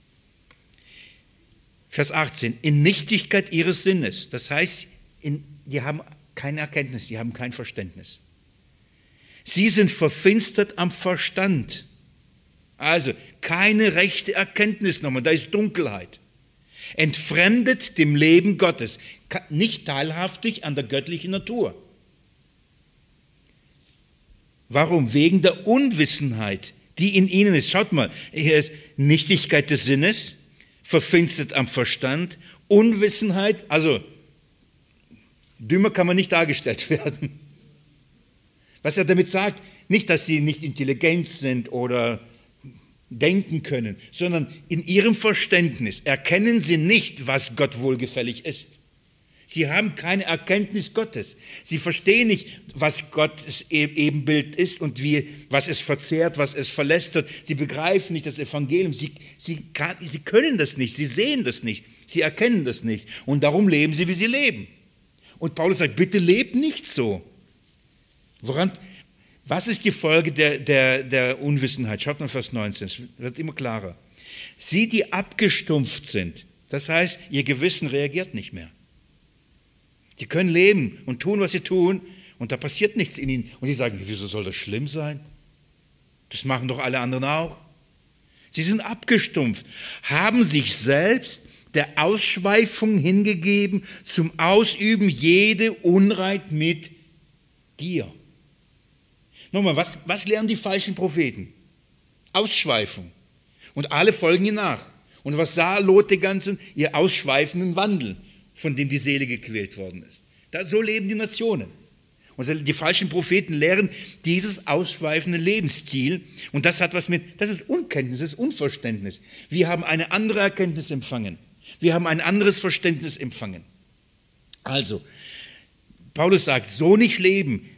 Vers achtzehn, in Nichtigkeit ihres Sinnes. Das heißt, in, die haben keine Erkenntnis, die haben kein Verständnis. Sie sind verfinstert am Verstand. Also keine rechte Erkenntnis nochmal, da ist Dunkelheit. Entfremdet dem Leben Gottes, nicht teilhaftig an der göttlichen Natur. Warum? Wegen der Unwissenheit, die in ihnen ist. Schaut mal, hier ist Nichtigkeit des Sinnes, verfinstert am Verstand, Unwissenheit, also dümmer kann man nicht dargestellt werden. Was er damit sagt, nicht, dass sie nicht intelligent sind oder denken können, sondern in ihrem Verständnis erkennen sie nicht, was Gott wohlgefällig ist. Sie haben keine Erkenntnis Gottes. Sie verstehen nicht, was Gottes Ebenbild ist und wie, was es verzehrt, was es verlästert. Sie begreifen nicht das Evangelium. Sie, sie, kann, sie können das nicht, sie sehen das nicht, sie erkennen das nicht. Und darum leben sie, wie sie leben. Und Paulus sagt, bitte lebt nicht so. Woran, was ist die Folge der, der, der Unwissenheit? Schaut mal Vers neunzehn, es wird immer klarer. Sie, die abgestumpft sind, das heißt, ihr Gewissen reagiert nicht mehr. Die können leben und tun, was sie tun, und da passiert nichts in ihnen. Und die sagen, wieso soll das schlimm sein? Das machen doch alle anderen auch. Sie sind abgestumpft, haben sich selbst der Ausschweifung hingegeben, zum Ausüben jede Unreit mit Gier. Nochmal, was, was lernen die falschen Propheten? Ausschweifung. Und alle folgen ihr nach. Und was sah Lot den ganzen? Ihr ausschweifenden Wandel, von dem die Seele gequält worden ist. Da, so leben die Nationen. Und die falschen Propheten lehren dieses ausschweifende Lebensstil. Und das hat was mit, das ist Unkenntnis, das ist Unverständnis. Wir haben eine andere Erkenntnis empfangen. Wir haben ein anderes Verständnis empfangen. Also, Paulus sagt, so nicht leben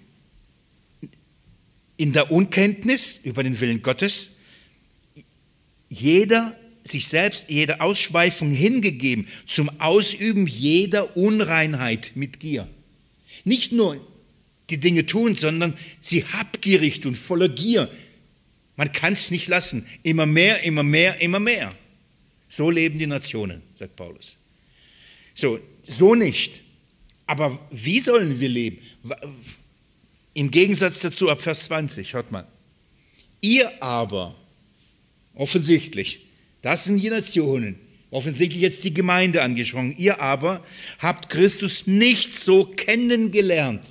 in der Unkenntnis über den Willen Gottes, jeder sich selbst, jeder Ausschweifung hingegeben zum Ausüben jeder Unreinheit mit Gier. Nicht nur die Dinge tun, sondern sie habgierig und voller Gier. Man kann es nicht lassen. Immer mehr, immer mehr, immer mehr. So leben die Nationen, sagt Paulus. So, so nicht. Aber wie sollen wir leben? Im Gegensatz dazu ab Vers zwanzig, schaut mal. Ihr aber, offensichtlich, das sind die Nationen, offensichtlich jetzt die Gemeinde angesprochen, ihr aber habt Christus nicht so kennengelernt.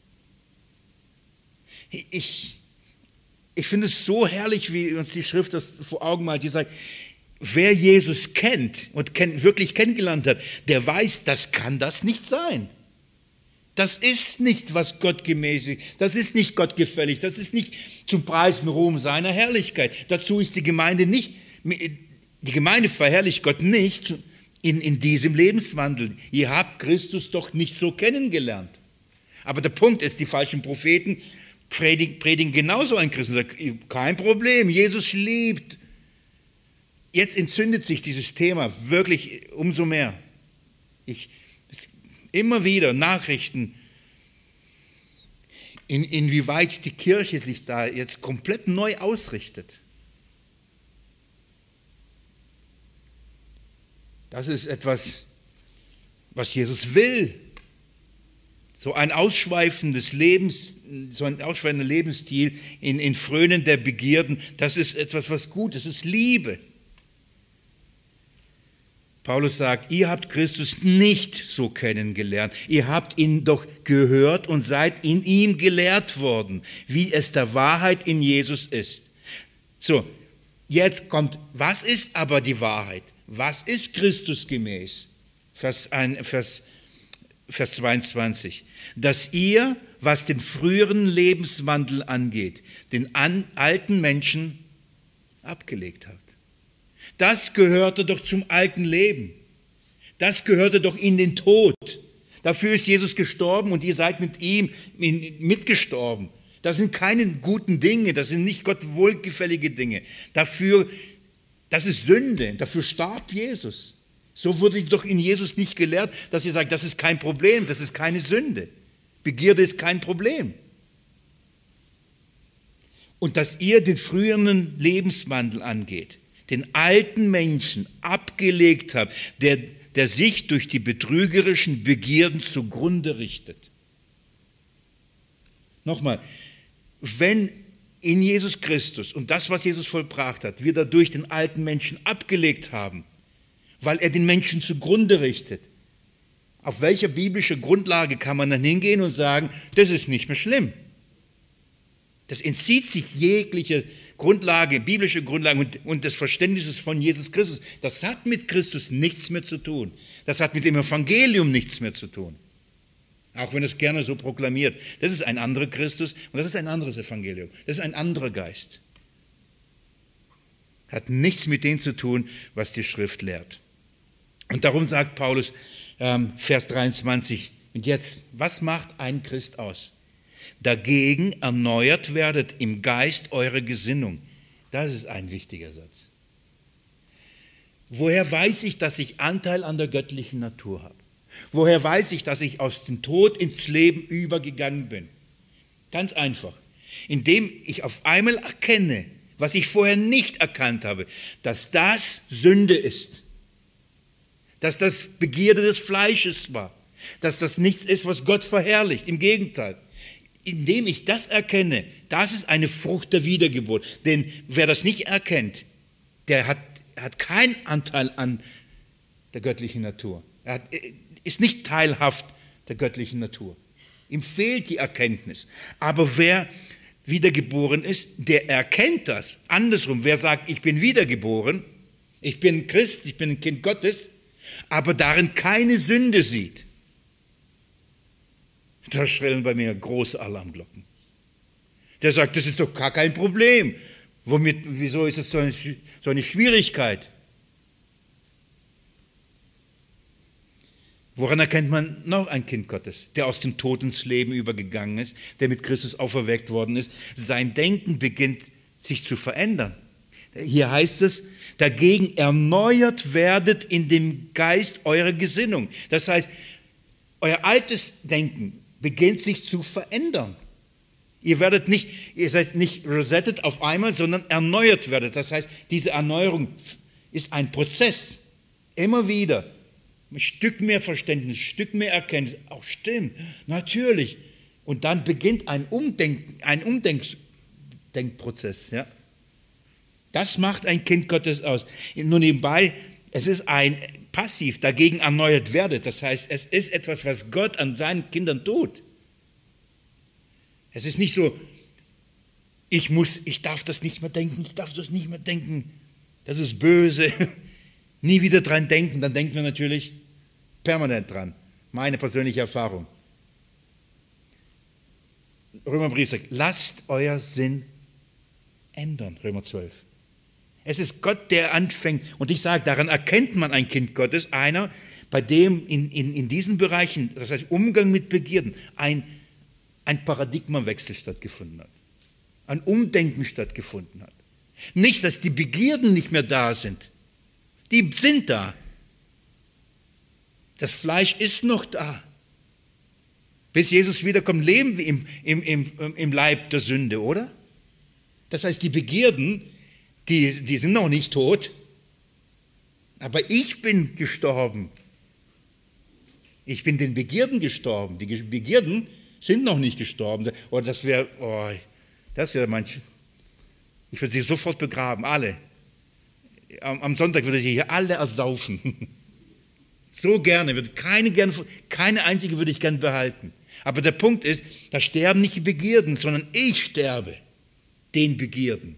Ich, ich finde es so herrlich, wie uns die Schrift das vor Augen malt, die sagt, wer Jesus kennt und kenn, wirklich kennengelernt hat, der weiß, das kann das nicht sein. Das ist nicht, was Gott gemäß ist. Das ist nicht Gott gefällig. Das ist nicht zum Preis und Ruhm seiner Herrlichkeit. Dazu ist die Gemeinde nicht, die Gemeinde verherrlicht Gott nicht in, in diesem Lebenswandel. Ihr habt Christus doch nicht so kennengelernt. Aber der Punkt ist, die falschen Propheten predigen, predigen genauso ein Christus. Kein Problem, Jesus liebt. Jetzt entzündet sich dieses Thema wirklich umso mehr. Ich Immer wieder Nachrichten, in, inwieweit die Kirche sich da jetzt komplett neu ausrichtet. Das ist etwas, was Jesus will. So ein ausschweifendes Lebens, so ein ausschweifender Lebensstil in, in Frönen der Begierden, das ist etwas, was gut ist, es ist Liebe. Paulus sagt, ihr habt Christus nicht so kennengelernt. Ihr habt ihn doch gehört und seid in ihm gelehrt worden, wie es der Wahrheit in Jesus ist. So, jetzt kommt, was ist aber die Wahrheit? Was ist Christus gemäß? Vers, ein, Vers, Vers zweiundzwanzig. Dass ihr, was den früheren Lebenswandel angeht, den an, alten Menschen abgelegt habt. Das gehörte doch zum alten Leben. Das gehörte doch in den Tod. Dafür ist Jesus gestorben und ihr seid mit ihm mitgestorben. Das sind keine guten Dinge, das sind nicht Gott wohlgefällige Dinge. Dafür, das ist Sünde, dafür starb Jesus. So wurde doch in Jesus nicht gelehrt, dass ihr sagt, das ist kein Problem, das ist keine Sünde. Begierde ist kein Problem. Und dass ihr den früheren Lebenswandel angeht, den alten Menschen abgelegt habt, der, der sich durch die betrügerischen Begierden zugrunde richtet. Nochmal, wenn in Jesus Christus und das, was Jesus vollbracht hat, wir dadurch den alten Menschen abgelegt haben, weil er den Menschen zugrunde richtet, auf welcher biblischen Grundlage kann man dann hingehen und sagen, das ist nicht mehr schlimm? Das entzieht sich jegliche Grundlage, biblische Grundlage und, und des Verständnisses von Jesus Christus. Das hat mit Christus nichts mehr zu tun. Das hat mit dem Evangelium nichts mehr zu tun. Auch wenn es gerne so proklamiert. Das ist ein anderer Christus und das ist ein anderes Evangelium. Das ist ein anderer Geist. Hat nichts mit dem zu tun, was die Schrift lehrt. Und darum sagt Paulus, ähm, Vers dreiundzwanzig. Und jetzt, was macht ein Christ aus? Dagegen erneuert werdet im Geist eure Gesinnung. Das ist ein wichtiger Satz. Woher weiß ich, dass ich Anteil an der göttlichen Natur habe? Woher weiß ich, dass ich aus dem Tod ins Leben übergegangen bin? Ganz einfach. Indem ich auf einmal erkenne, was ich vorher nicht erkannt habe, dass das Sünde ist. Dass das Begierde des Fleisches war. Dass das nichts ist, was Gott verherrlicht. Im Gegenteil. Indem ich das erkenne, das ist eine Frucht der Wiedergeburt. Denn wer das nicht erkennt, der hat, hat keinen Anteil an der göttlichen Natur. Er hat, ist nicht teilhaft der göttlichen Natur. Ihm fehlt die Erkenntnis. Aber wer wiedergeboren ist, der erkennt das. Andersrum, wer sagt, ich bin wiedergeboren, ich bin Christ, ich bin ein Kind Gottes, aber darin keine Sünde sieht, da schrillen bei mir große Alarmglocken. Der sagt, das ist doch gar kein Problem. Womit, wieso ist es so eine, so eine Schwierigkeit? Woran erkennt man noch ein Kind Gottes, der aus dem Tod ins Leben übergegangen ist, der mit Christus auferweckt worden ist? Sein Denken beginnt sich zu verändern. Hier heißt es, dagegen erneuert werdet in dem Geist eurer Gesinnung. Das heißt, euer altes Denken beginnt sich zu verändern. Ihr werdet nicht, ihr seid nicht resettet auf einmal, sondern erneuert werdet. Das heißt, diese Erneuerung ist ein Prozess. Immer wieder. Ein Stück mehr Verständnis, ein Stück mehr Erkenntnis. Auch stimmt, natürlich. Und dann beginnt ein Umdenken, ein Umdenkprozess. Ja? Das macht ein Kind Gottes aus. Nur nebenbei, es ist ein Passiv, dagegen erneuert werdet. Das heißt, es ist etwas, was Gott an seinen Kindern tut. Es ist nicht so, ich muss, ich darf das nicht mehr denken, ich darf das nicht mehr denken. Das ist böse. Nie wieder dran denken, dann denken wir natürlich permanent dran. Meine persönliche Erfahrung. Römerbrief sagt, lasst euer Sinn ändern, Römer zwölf. Es ist Gott, der anfängt. Und ich sage, daran erkennt man ein Kind Gottes, einer, bei dem in, in, in diesen Bereichen, das heißt Umgang mit Begierden, ein, ein Paradigmawechsel stattgefunden hat. Ein Umdenken stattgefunden hat. Nicht, dass die Begierden nicht mehr da sind. Die sind da. Das Fleisch ist noch da. Bis Jesus wiederkommt, leben wir im, im, im, im Leib der Sünde, oder? Das heißt, die Begierden, die, die sind noch nicht tot, aber ich bin gestorben. Ich bin den Begierden gestorben. Die Begierden sind noch nicht gestorben. Oh, das wäre, oh, das wäre manch. Ich würde sie sofort begraben, alle. Am, am Sonntag würde ich hier alle ersaufen. So gerne, würde keine, gerne, keine einzige würde ich gern behalten. Aber der Punkt ist, da sterben nicht die Begierden, sondern ich sterbe den Begierden.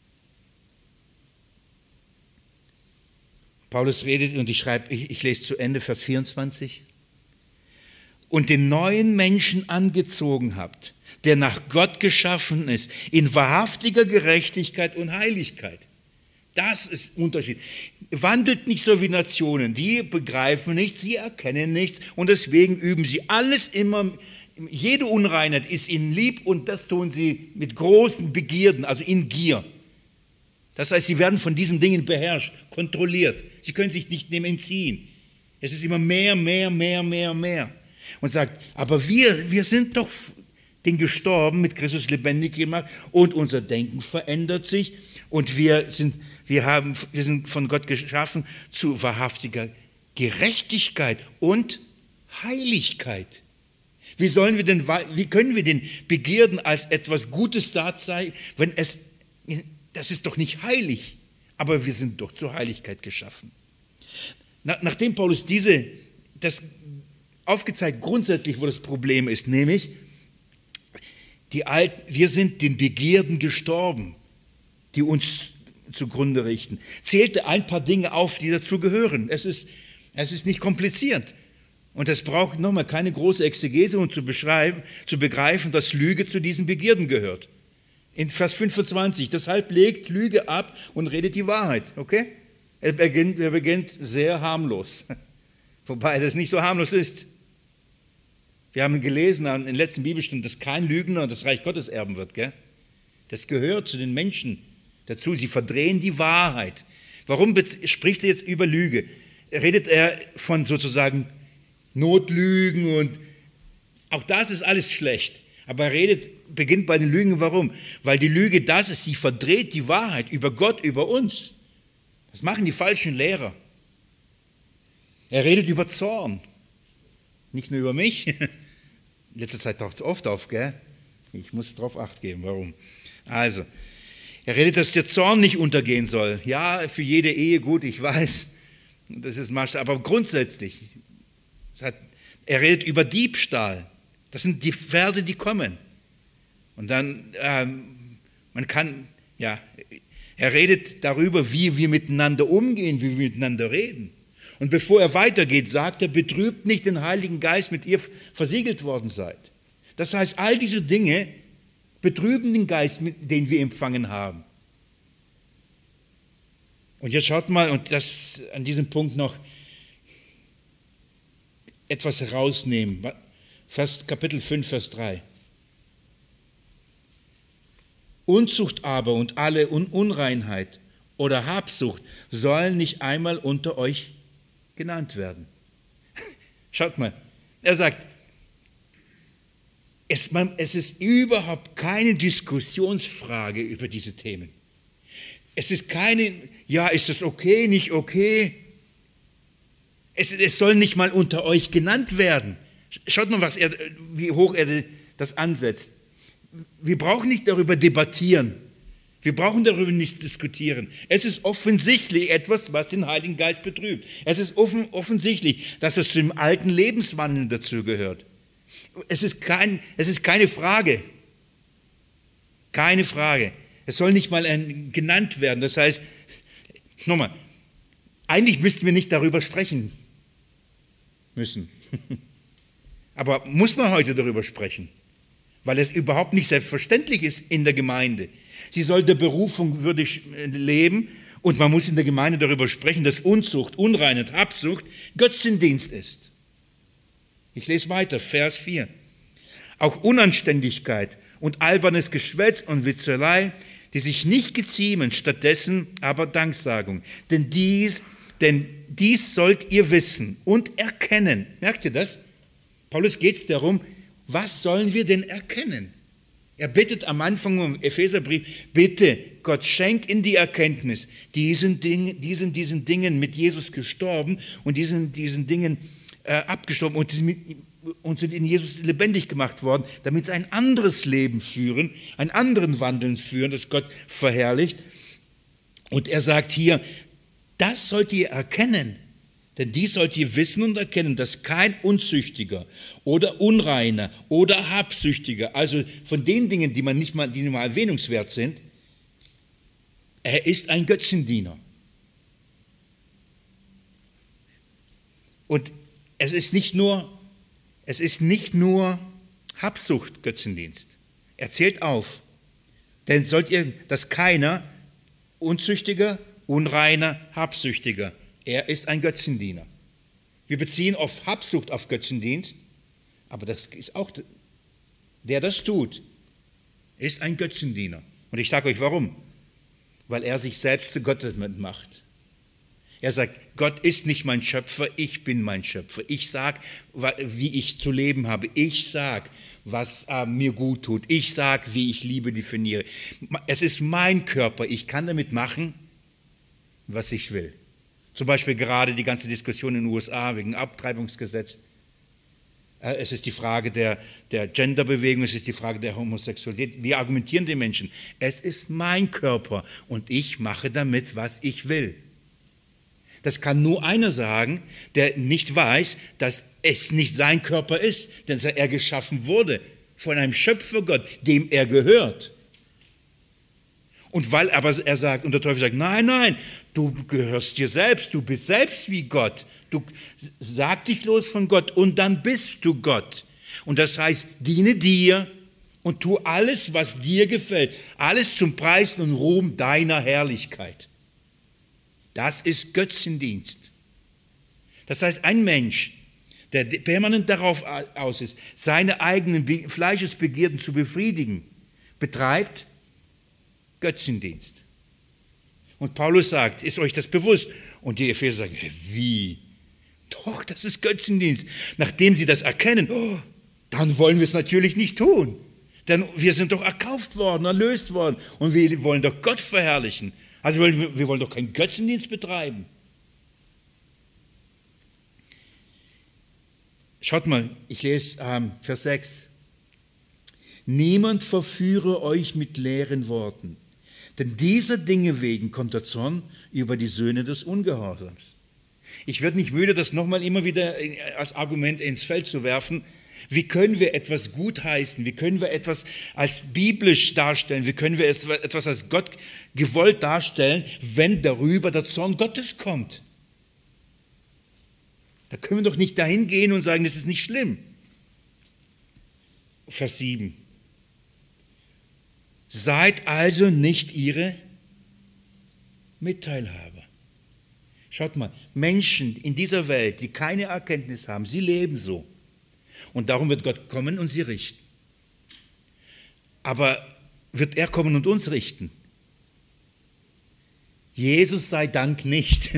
Paulus redet und ich schreibe, ich, ich lese zu Ende, Vers vierundzwanzig. Und den neuen Menschen angezogen habt, der nach Gott geschaffen ist, in wahrhaftiger Gerechtigkeit und Heiligkeit. Das ist Unterschied. Wandelt nicht so wie Nationen, die begreifen nichts, sie erkennen nichts und deswegen üben sie alles immer, jede Unreinheit ist ihnen lieb und das tun sie mit großen Begierden, also in Gier. Das heißt, sie werden von diesen Dingen beherrscht, kontrolliert. Sie können sich nicht dem entziehen. Es ist immer mehr, mehr, mehr, mehr, mehr. Und sagt, aber wir, wir sind doch den gestorben, mit Christus lebendig gemacht und unser Denken verändert sich und wir sind, wir haben, wir sind von Gott geschaffen zu wahrhaftiger Gerechtigkeit und Heiligkeit. Wie sollen wir denn, wie können wir den Begierden als etwas Gutes darzeigen, wenn es, das ist doch nicht heilig, aber wir sind doch zur Heiligkeit geschaffen. Nachdem Paulus diese, das aufgezeigt grundsätzlich, wo das Problem ist, nämlich die Alten, wir sind den Begierden gestorben, die uns zugrunde richten. Zählte ein paar Dinge auf, die dazu gehören. Es ist, es ist nicht kompliziert. Und es braucht nochmal keine große Exegese, um zu beschreiben, zu begreifen, dass Lüge zu diesen Begierden gehört. In Vers fünfundzwanzig, deshalb legt Lüge ab und redet die Wahrheit. Okay? Er beginnt, er beginnt sehr harmlos. Wobei das nicht so harmlos ist. Wir haben gelesen in den letzten Bibelstunden, dass kein Lügner das Reich Gottes erben wird. Gell? Das gehört zu den Menschen dazu. Sie verdrehen die Wahrheit. Warum spricht er jetzt über Lüge? Redet er von sozusagen Notlügen und auch das ist alles schlecht. Aber er redet, beginnt bei den Lügen. Warum? Weil die Lüge das ist, sie verdreht die Wahrheit über Gott, über uns. Das machen die falschen Lehrer. Er redet über Zorn. Nicht nur über mich. In letzter Zeit taucht es oft auf, gell? Ich muss darauf Acht geben. Warum? Also, er redet, dass der Zorn nicht untergehen soll. Ja, für jede Ehe gut, ich weiß. Das ist Maßstab. Aber grundsätzlich, hat, er redet über Diebstahl. Das sind die Verse, die kommen. Und dann, ähm, man kann, ja, er redet darüber, wie wir miteinander umgehen, wie wir miteinander reden. Und bevor er weitergeht, sagt er, betrübt nicht den Heiligen Geist, mit ihr versiegelt worden seid. Das heißt, all diese Dinge betrüben den Geist, den wir empfangen haben. Und jetzt schaut mal, und das an diesem Punkt noch etwas herausnehmen. Vers, Kapitel fünf, Vers drei. Unzucht aber und alle Un- Unreinheit oder Habsucht sollen nicht einmal unter euch genannt werden. Schaut mal, er sagt, es, man, es ist überhaupt keine Diskussionsfrage über diese Themen. Es ist keine, ja, ist das okay, nicht okay? Es, es soll nicht mal unter euch genannt werden. Schaut mal, was er, wie hoch er das ansetzt. Wir brauchen nicht darüber debattieren. Wir brauchen darüber nicht diskutieren. Es ist offensichtlich etwas, was den Heiligen Geist betrübt. Es ist offen, offensichtlich, dass es zu dem alten Lebenswandel dazu gehört. Es ist, kein, es ist keine Frage. Keine Frage. Es soll nicht mal ein, genannt werden. Das heißt, nochmal, eigentlich müssten wir nicht darüber sprechen müssen. Aber muss man heute darüber sprechen? Weil es überhaupt nicht selbstverständlich ist in der Gemeinde. Sie soll der Berufung würdig leben und man muss in der Gemeinde darüber sprechen, dass Unzucht, Unreinheit, Habsucht Götzendienst ist. Ich lese weiter, Vers vier. Auch Unanständigkeit und albernes Geschwätz und Witzelei, die sich nicht geziemen, stattdessen aber Danksagung. Denn dies, denn dies sollt ihr wissen und erkennen. Merkt ihr das? Paulus geht es darum, was sollen wir denn erkennen? Er bittet am Anfang im Epheserbrief, bitte Gott, schenk in die Erkenntnis, diesen, Ding, diesen, diesen Dingen mit Jesus gestorben und diesen, diesen Dingen äh, abgestorben und, und sind in Jesus lebendig gemacht worden, damit sie ein anderes Leben führen, einen anderen Wandeln führen, das Gott verherrlicht. Und er sagt hier, das sollt ihr erkennen. Denn dies sollt ihr wissen und erkennen, dass kein Unzüchtiger oder Unreiner oder Habsüchtiger, also von den Dingen, die man nicht mal, die nicht mal erwähnungswert sind, er ist ein Götzendiener. Und es ist nicht nur, es ist nicht nur Habsucht, Götzendienst. Er zählt auf. Denn sollt ihr, dass keiner Unzüchtiger, Unreiner, Habsüchtiger, er ist ein Götzendiener. Wir beziehen auf Habsucht auf Götzendienst, aber das ist auch, der das tut, ist ein Götzendiener. Und ich sage euch warum. Weil er sich selbst zu Gott macht. Er sagt, Gott ist nicht mein Schöpfer, ich bin mein Schöpfer. Ich sage, wie ich zu leben habe. Ich sage, was äh, mir gut tut. Ich sage, wie ich Liebe definiere. Es ist mein Körper. Ich kann damit machen, was ich will. Zum Beispiel gerade die ganze Diskussion in den U S A wegen Abtreibungsgesetz. Es ist die Frage der, der Genderbewegung, es ist die Frage der Homosexualität. Wir argumentieren den Menschen, es ist mein Körper und ich mache damit, was ich will. Das kann nur einer sagen, der nicht weiß, dass es nicht sein Körper ist, denn er geschaffen wurde von einem Schöpfergott, dem er gehört. Und weil aber er sagt, und der Teufel sagt, nein, nein, du gehörst dir selbst, du bist selbst wie Gott. Du sag dich los von Gott und dann bist du Gott. Und das heißt, diene dir und tu alles, was dir gefällt. Alles zum Preis und Ruhm deiner Herrlichkeit. Das ist Götzendienst. Das heißt, ein Mensch, der permanent darauf aus ist, seine eigenen Fleischesbegierden zu befriedigen, betreibt Götzendienst. Und Paulus sagt, ist euch das bewusst? Und die Epheser sagen, wie? Doch, das ist Götzendienst. Nachdem sie das erkennen, oh, dann wollen wir es natürlich nicht tun. Denn wir sind doch erkauft worden, erlöst worden. Und wir wollen doch Gott verherrlichen. Also wir, wir wollen doch keinen Götzendienst betreiben. Schaut mal, ich lese ähm, Vers sechs. Niemand verführe euch mit leeren Worten, denn dieser Dinge wegen kommt der Zorn über die Söhne des Ungehorsams. Ich werde nicht müde, das nochmal immer wieder als Argument ins Feld zu werfen. Wie können wir etwas gutheißen? Wie können wir etwas als biblisch darstellen? Wie können wir etwas als Gott gewollt darstellen, wenn darüber der Zorn Gottes kommt? Da können wir doch nicht dahin gehen und sagen, das ist nicht schlimm. Vers sieben. Seid also nicht ihre Mitteilhaber. Schaut mal, Menschen in dieser Welt, die keine Erkenntnis haben, sie leben so. Und darum wird Gott kommen und sie richten. Aber wird er kommen und uns richten? Jesus sei Dank nicht.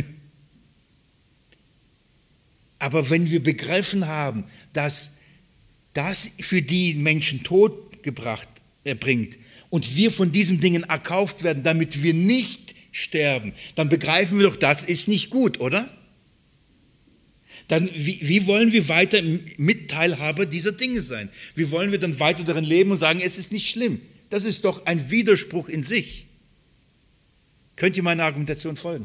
Aber wenn wir begriffen haben, dass das für die Menschen Tod gebracht er bringt und wir von diesen Dingen erkauft werden, damit wir nicht sterben, dann begreifen wir doch, das ist nicht gut, oder? Dann wie, wie wollen wir weiter Mitteilhaber dieser Dinge sein? Wie wollen wir dann weiter darin leben und sagen, es ist nicht schlimm? Das ist doch ein Widerspruch in sich. Könnt ihr meiner Argumentation folgen?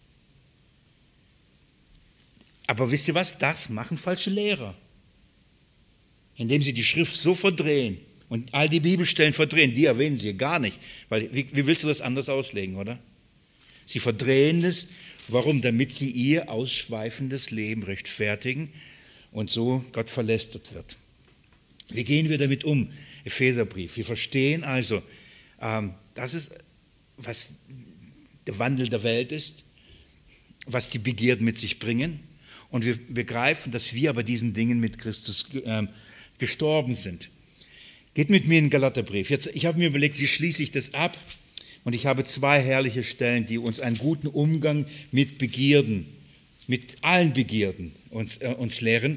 Aber wisst ihr was? Das machen falsche Lehrer. Indem sie die Schrift so verdrehen und all die Bibelstellen verdrehen, die erwähnen sie gar nicht. Weil wie, wie willst du das anders auslegen, oder? Sie verdrehen es. Warum? Damit sie ihr ausschweifendes Leben rechtfertigen und so Gott verlästert wird. Wie gehen wir damit um? Epheserbrief. Wir verstehen also, ähm, das ist, was der Wandel der Welt ist, was die Begierden mit sich bringen. Und wir begreifen, dass wir aber diesen Dingen mit Christus äh, gestorben sind. Geht mit mir in den Galaterbrief. Jetzt, ich habe mir überlegt, wie schließe ich das ab? Und ich habe zwei herrliche Stellen, die uns einen guten Umgang mit Begierden, mit allen Begierden uns, äh, uns lehren.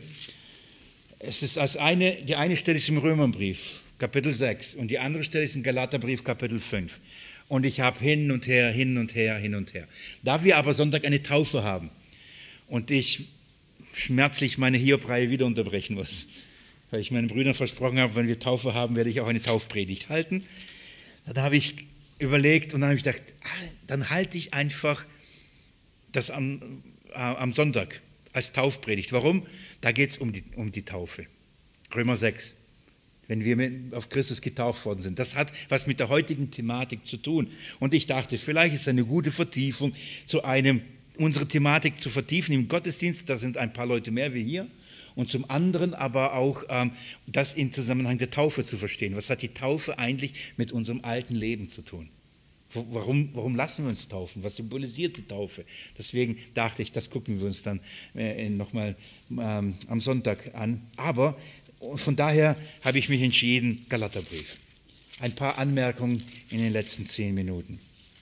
Es ist als eine, die eine Stelle ist im Römerbrief, Kapitel sechs, und die andere Stelle ist im Galaterbrief, Kapitel fünf. Und ich habe hin und her, hin und her, hin und her. Da wir aber Sonntag eine Taufe haben und ich schmerzlich meine Hiob-Reihe wieder unterbrechen muss, weil ich meinen Brüdern versprochen habe, wenn wir Taufe haben, werde ich auch eine Taufpredigt halten. Da habe ich überlegt und dann habe ich gedacht, ah, dann halte ich einfach das am, äh, am Sonntag als Taufpredigt. Warum? Da geht es um die, um die Taufe. Römer sechs, wenn wir mit, auf Christus getauft worden sind. Das hat was mit der heutigen Thematik zu tun. Und ich dachte, vielleicht ist es eine gute Vertiefung zu einem, unsere Thematik zu vertiefen im Gottesdienst. Da sind ein paar Leute mehr wie hier. Und zum anderen aber auch ähm, das im Zusammenhang der Taufe zu verstehen. Was hat die Taufe eigentlich mit unserem alten Leben zu tun? Warum, warum lassen wir uns taufen? Was symbolisiert die Taufe? Deswegen dachte ich, das gucken wir uns dann äh, nochmal ähm, am Sonntag an. Aber von daher habe ich mich entschieden, Galaterbrief. Ein paar Anmerkungen in den letzten zehn Minuten.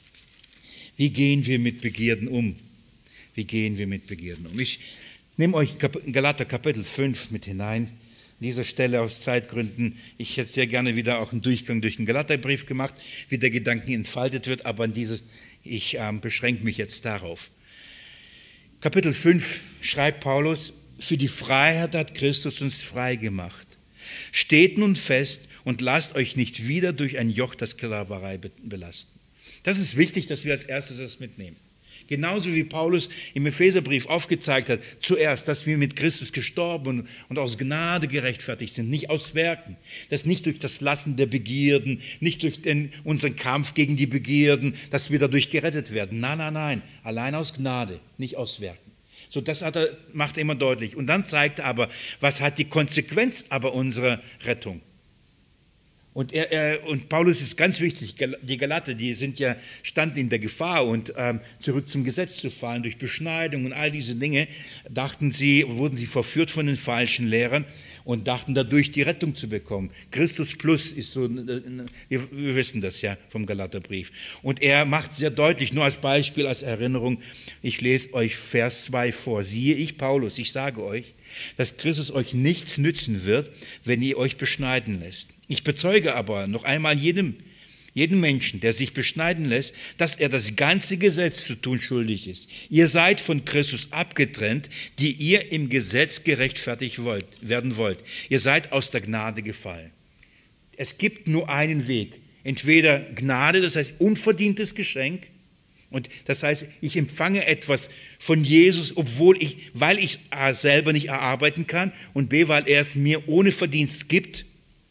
Wie gehen wir mit Begierden um? Wie gehen wir mit Begierden um? Ich nehme euch Galater Kapitel fünf mit hinein. An dieser Stelle aus Zeitgründen, ich hätte sehr gerne wieder auch einen Durchgang durch den Galaterbrief gemacht, wie der Gedanken entfaltet wird, aber an diese, ich ähm, beschränke mich jetzt darauf. Kapitel fünf schreibt Paulus, für die Freiheit hat Christus uns frei gemacht. Steht nun fest und lasst euch nicht wieder durch ein Joch der Sklaverei belasten. Das ist wichtig, dass wir als erstes das mitnehmen. Genauso wie Paulus im Epheserbrief aufgezeigt hat, zuerst, dass wir mit Christus gestorben und aus Gnade gerechtfertigt sind, nicht aus Werken. Das nicht durch das Lassen der Begierden, nicht durch den, unseren Kampf gegen die Begierden, dass wir dadurch gerettet werden. Nein, nein, nein, allein aus Gnade, nicht aus Werken. So, das hat er, macht er immer deutlich. Und dann zeigt er aber, was hat die Konsequenz aber unserer Rettung? Und, er, er, und Paulus ist ganz wichtig, die Galater, die sind ja, standen in der Gefahr und ähm, zurück zum Gesetz zu fallen durch Beschneidung und all diese Dinge, dachten sie, wurden sie verführt von den falschen Lehrern und dachten dadurch die Rettung zu bekommen. Christus plus ist so, wir, wir wissen das ja vom Galaterbrief. Und er macht sehr deutlich, nur als Beispiel, als Erinnerung, ich lese euch Vers zwei vor. Siehe ich, Paulus, ich sage euch, dass Christus euch nichts nützen wird, wenn ihr euch beschneiden lässt. Ich bezeuge aber noch einmal jedem, jedem Menschen, der sich beschneiden lässt, dass er das ganze Gesetz zu tun schuldig ist. Ihr seid von Christus abgetrennt, die ihr im Gesetz gerechtfertigt wollt, werden wollt. Ihr seid aus der Gnade gefallen. Es gibt nur einen Weg. Entweder Gnade, das heißt unverdientes Geschenk, und das heißt, ich empfange etwas von Jesus, obwohl ich, weil ich es A selber nicht erarbeiten kann und B, weil er es mir ohne Verdienst gibt.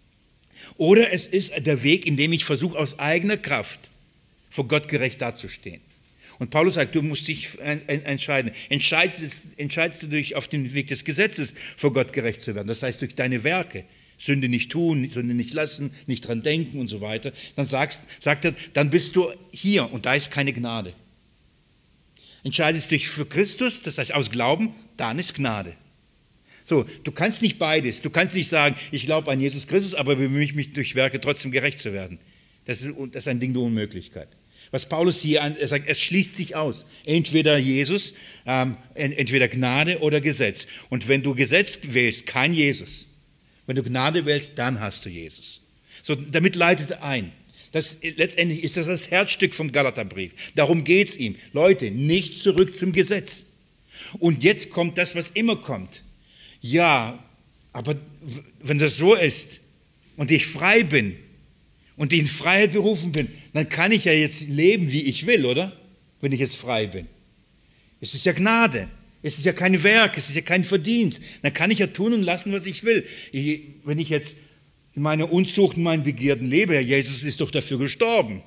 Oder es ist der Weg, in dem ich versuche, aus eigener Kraft vor Gott gerecht dazustehen. Und Paulus sagt, du musst dich entscheiden. Entscheidest, entscheidest du dich auf den Weg des Gesetzes, vor Gott gerecht zu werden. Das heißt, durch deine Werke. Sünde nicht tun, Sünde nicht lassen, nicht dran denken und so weiter. Dann sagst, sagt er, dann bist du hier und da ist keine Gnade. Entscheidest du dich für Christus, das heißt aus Glauben, dann ist Gnade. So, du kannst nicht beides. Du kannst nicht sagen, ich glaube an Jesus Christus, aber bemühe mich durch Werke trotzdem gerecht zu werden. Das ist, das ist ein Ding der Unmöglichkeit. Was Paulus hier an, er sagt, es schließt sich aus. Entweder Jesus, ähm, entweder Gnade oder Gesetz. Und wenn du Gesetz wählst, kein Jesus. Wenn du Gnade wählst, dann hast du Jesus. So, damit leitet er ein. Das, letztendlich ist das das Herzstück vom Galaterbrief. Darum geht es ihm. Leute, nicht zurück zum Gesetz. Und jetzt kommt das, was immer kommt. Ja, aber wenn das so ist und ich frei bin und in Freiheit berufen bin, dann kann ich ja jetzt leben, wie ich will, oder? Wenn ich jetzt frei bin. Es ist ja Gnade. Es ist ja kein Werk, es ist ja kein Verdienst. Dann kann ich ja tun und lassen, was ich will. Ich, wenn ich jetzt in meiner Unzucht und meinen Begierden lebe, Herr Jesus ist doch dafür gestorben.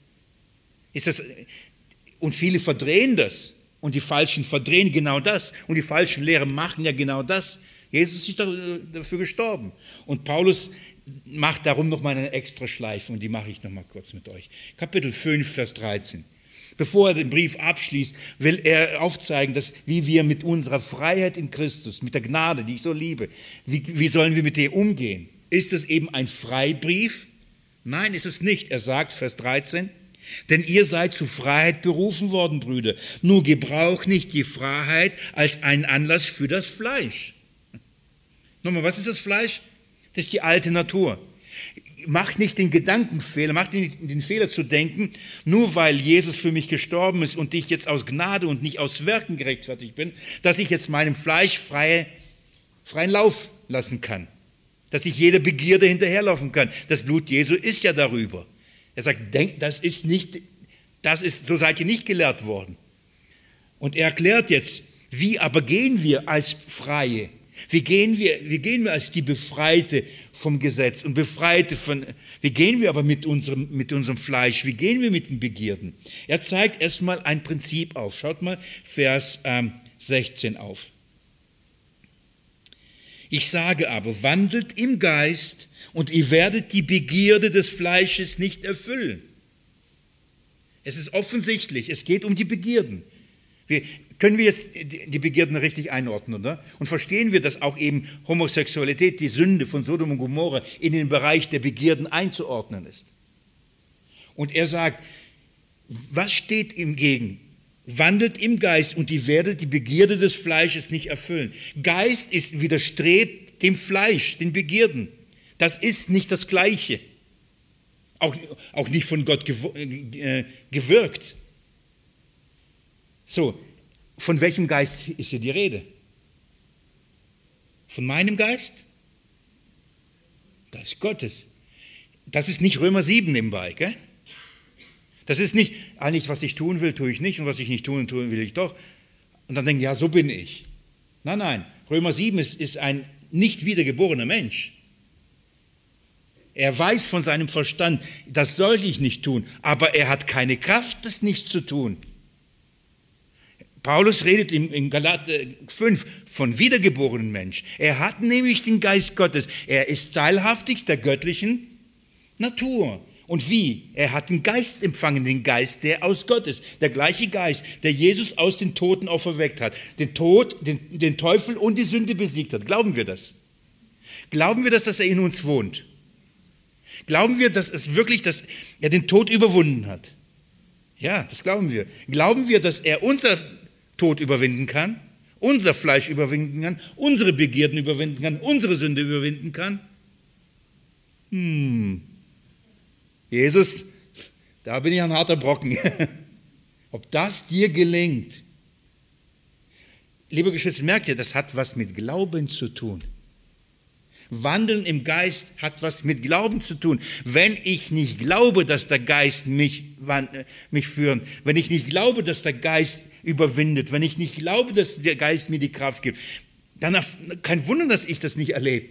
Ist das, und viele verdrehen das. Und die Falschen verdrehen genau das. Und die falschen Lehrer machen ja genau das. Jesus ist doch dafür gestorben. Und Paulus macht darum nochmal eine extra Schleife. Und die mache ich nochmal kurz mit euch. Kapitel fünf, Vers dreizehn. Bevor er den Brief abschließt, will er aufzeigen, dass, wie wir mit unserer Freiheit in Christus, mit der Gnade, die ich so liebe, wie, wie sollen wir mit der umgehen? Ist es eben ein Freibrief? Nein, ist es nicht. Er sagt, Vers dreizehn, denn ihr seid zu Freiheit berufen worden, Brüder. Nur gebraucht nicht die Freiheit als einen Anlass für das Fleisch. Nochmal, was ist das Fleisch? Das ist die alte Natur. Macht nicht den Gedankenfehler, macht nicht den Fehler zu denken, nur weil Jesus für mich gestorben ist und ich jetzt aus Gnade und nicht aus Werken gerechtfertigt bin, dass ich jetzt meinem Fleisch freie, freien Lauf lassen kann. Dass ich jeder Begierde hinterherlaufen kann. Das Blut Jesu ist ja darüber. Er sagt, denk, das ist nicht, das ist, so seid ihr nicht gelehrt worden. Und er erklärt jetzt, wie aber gehen wir als Freie? Wie gehen wir, wie gehen wir als die Befreite vom Gesetz und Befreite von, wie gehen wir aber mit unserem, mit unserem Fleisch, wie gehen wir mit den Begierden? Er zeigt erstmal ein Prinzip auf. Schaut mal Vers ähm, sechzehn auf. Ich sage aber, wandelt im Geist und ihr werdet die Begierde des Fleisches nicht erfüllen. Es ist offensichtlich, es geht um die Begierden. Wir, können wir jetzt die Begierden richtig einordnen, oder? Und verstehen wir, dass auch eben Homosexualität, die Sünde von Sodom und Gomorra, in den Bereich der Begierden einzuordnen ist? Und er sagt, was steht ihm gegen? Wandelt im Geist und ihr werdet die Begierde des Fleisches nicht erfüllen. Geist ist widerstrebt dem Fleisch, den Begierden. Das ist nicht das Gleiche. Auch, auch nicht von Gott gewirkt. So, von welchem Geist ist hier die Rede? Von meinem Geist? Geist Gottes. Das ist nicht Römer sieben nebenbei, gell? Das ist nicht, eigentlich, was ich tun will, tue ich nicht und was ich nicht tun, tun will ich doch. Und dann denken, ja, so bin ich. Nein, nein, Römer sieben ist, ist ein nicht wiedergeborener Mensch. Er weiß von seinem Verstand, das soll ich nicht tun, aber er hat keine Kraft, das nicht zu tun. Paulus redet in Galater fünf von wiedergeborenen Mensch. Er hat nämlich den Geist Gottes. Er ist teilhaftig der göttlichen Natur. Und wie? Er hat den Geist empfangen, den Geist, der aus Gott ist. Der gleiche Geist, der Jesus aus den Toten auferweckt hat. Den Tod, den, den Teufel und die Sünde besiegt hat. Glauben wir das? Glauben wir das, dass er in uns wohnt? Glauben wir, dass es wirklich, dass er den Tod überwunden hat? Ja, das glauben wir. Glauben wir, dass er unser Tod überwinden kann, unser Fleisch überwinden kann, unsere Begierden überwinden kann, unsere Sünde überwinden kann? Hm. Jesus, da bin ich ein harter Brocken. Ob das dir gelingt? Liebe Geschwister, merkt ihr, das hat was mit Glauben zu tun. Wandeln im Geist hat was mit Glauben zu tun. Wenn ich nicht glaube, dass der Geist mich, mich führt, wenn ich nicht glaube, dass der Geist überwindet, wenn ich nicht glaube, dass der Geist mir die Kraft gibt, dann kein Wunder, dass ich das nicht erlebe.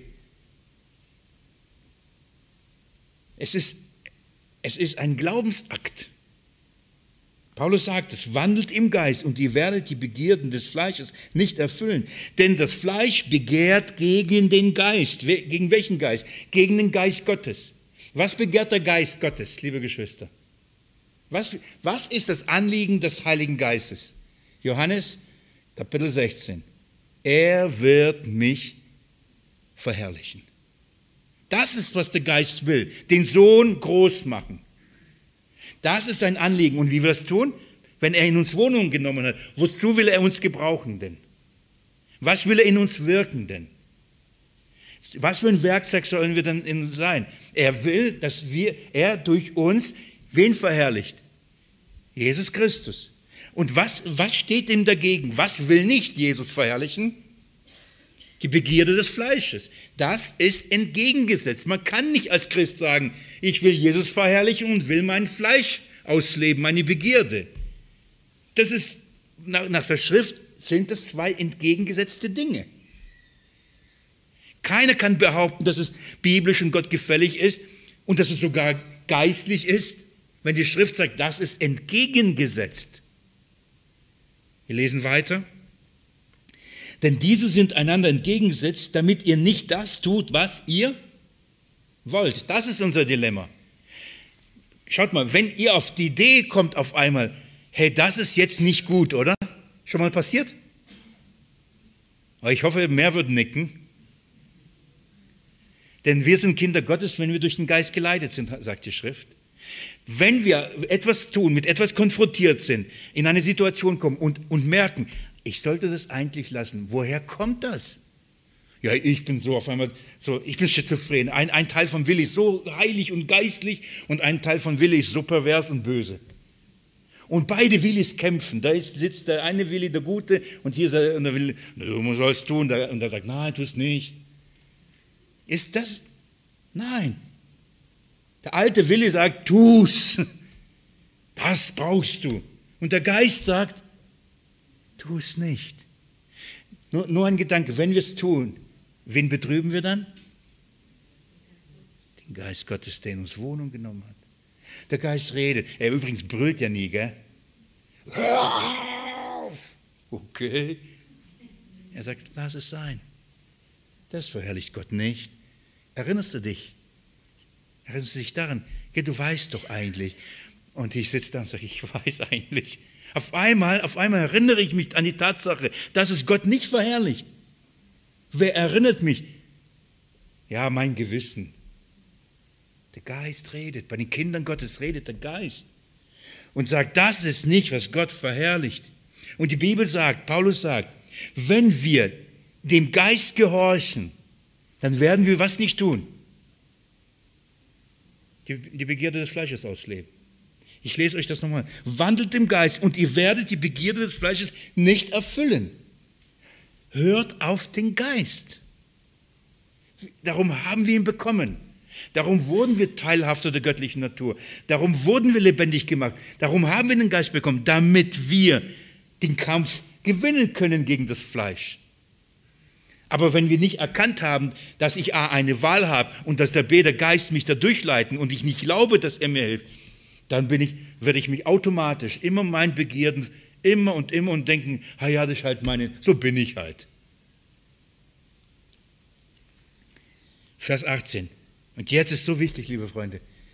Es ist Es ist ein Glaubensakt. Paulus sagt, es wandelt im Geist und ihr werdet die Begierden des Fleisches nicht erfüllen. Denn das Fleisch begehrt gegen den Geist. Gegen welchen Geist? Gegen den Geist Gottes. Was begehrt der Geist Gottes, liebe Geschwister? Was, was ist das Anliegen des Heiligen Geistes? Johannes Kapitel sechzehn. Er wird mich verherrlichen. Das ist, was der Geist will, den Sohn groß machen. Das ist sein Anliegen. Und wie wir das tun? Wenn er in uns Wohnung genommen hat, wozu will er uns gebrauchen denn? Was will er in uns wirken denn? Was für ein Werkzeug sollen wir dann in uns sein? Er will, dass wir, er durch uns, wen verherrlicht? Jesus Christus. Und was, was steht ihm dagegen? Was will nicht Jesus verherrlichen? Die Begierde des Fleisches. Das ist entgegengesetzt. Man kann nicht als Christ sagen, ich will Jesus verherrlichen und will mein Fleisch ausleben, meine Begierde. Das ist, nach, nach der Schrift sind das zwei entgegengesetzte Dinge. Keiner kann behaupten, dass es biblisch und Gott gefällig ist und dass es sogar geistlich ist, wenn die Schrift sagt, das ist entgegengesetzt. Wir lesen weiter. Denn diese sind einander entgegengesetzt, damit ihr nicht das tut, was ihr wollt. Das ist unser Dilemma. Schaut mal, wenn ihr auf die Idee kommt auf einmal, hey, das ist jetzt nicht gut, oder? Schon mal passiert? Aber ich hoffe, mehr würden nicken. Denn wir sind Kinder Gottes, wenn wir durch den Geist geleitet sind, sagt die Schrift. Wenn wir etwas tun, mit etwas konfrontiert sind, in eine Situation kommen und, und merken, ich sollte das eigentlich lassen. Woher kommt das? Ja, ich bin so auf einmal, so, ich bin schizophren. Ein, ein Teil von Willi ist so heilig und geistlich und ein Teil von Willi ist so pervers und böse. Und beide Willis kämpfen. Da ist, sitzt der eine Willi, der Gute, und hier ist der, und der Willi, du sollst tun. Und der sagt, nein, tu es nicht. Ist das? Nein. Der alte Willi sagt, tu's. Das brauchst du. Und der Geist sagt, tu es nicht. Nur, nur ein Gedanke, wenn wir es tun, wen betrüben wir dann? Den Geist Gottes, der in uns Wohnung genommen hat. Der Geist redet. Er übrigens brüllt ja nie, gell? Hör auf! Okay. Er sagt, lass es sein. Das verherrlicht Gott nicht. Erinnerst du dich? Erinnerst du dich daran? Ja, du weißt doch eigentlich. Und ich sitze da und sage, ich weiß eigentlich. Auf einmal, auf einmal erinnere ich mich an die Tatsache, dass es Gott nicht verherrlicht. Wer erinnert mich? Ja, mein Gewissen. Der Geist redet. Bei den Kindern Gottes redet der Geist. Und sagt, das ist nicht, was Gott verherrlicht. Und die Bibel sagt, Paulus sagt, wenn wir dem Geist gehorchen, dann werden wir was nicht tun? Die, die Begierde des Fleisches ausleben. Ich lese euch das nochmal. Wandelt im Geist und ihr werdet die Begierde des Fleisches nicht erfüllen. Hört auf den Geist. Darum haben wir ihn bekommen. Darum wurden wir Teilhafter der göttlichen Natur. Darum wurden wir lebendig gemacht. Darum haben wir den Geist bekommen, damit wir den Kampf gewinnen können gegen das Fleisch. Aber wenn wir nicht erkannt haben, dass ich A, eine Wahl habe und dass der B, der Geist mich da durchleiten und ich nicht glaube, dass er mir hilft, dann bin ich, werde ich mich automatisch immer meinen Begierden immer und immer und denken, ah ja, das ist halt meine, so bin ich halt. Vers achtzehn. Und jetzt ist so wichtig, liebe Freunde.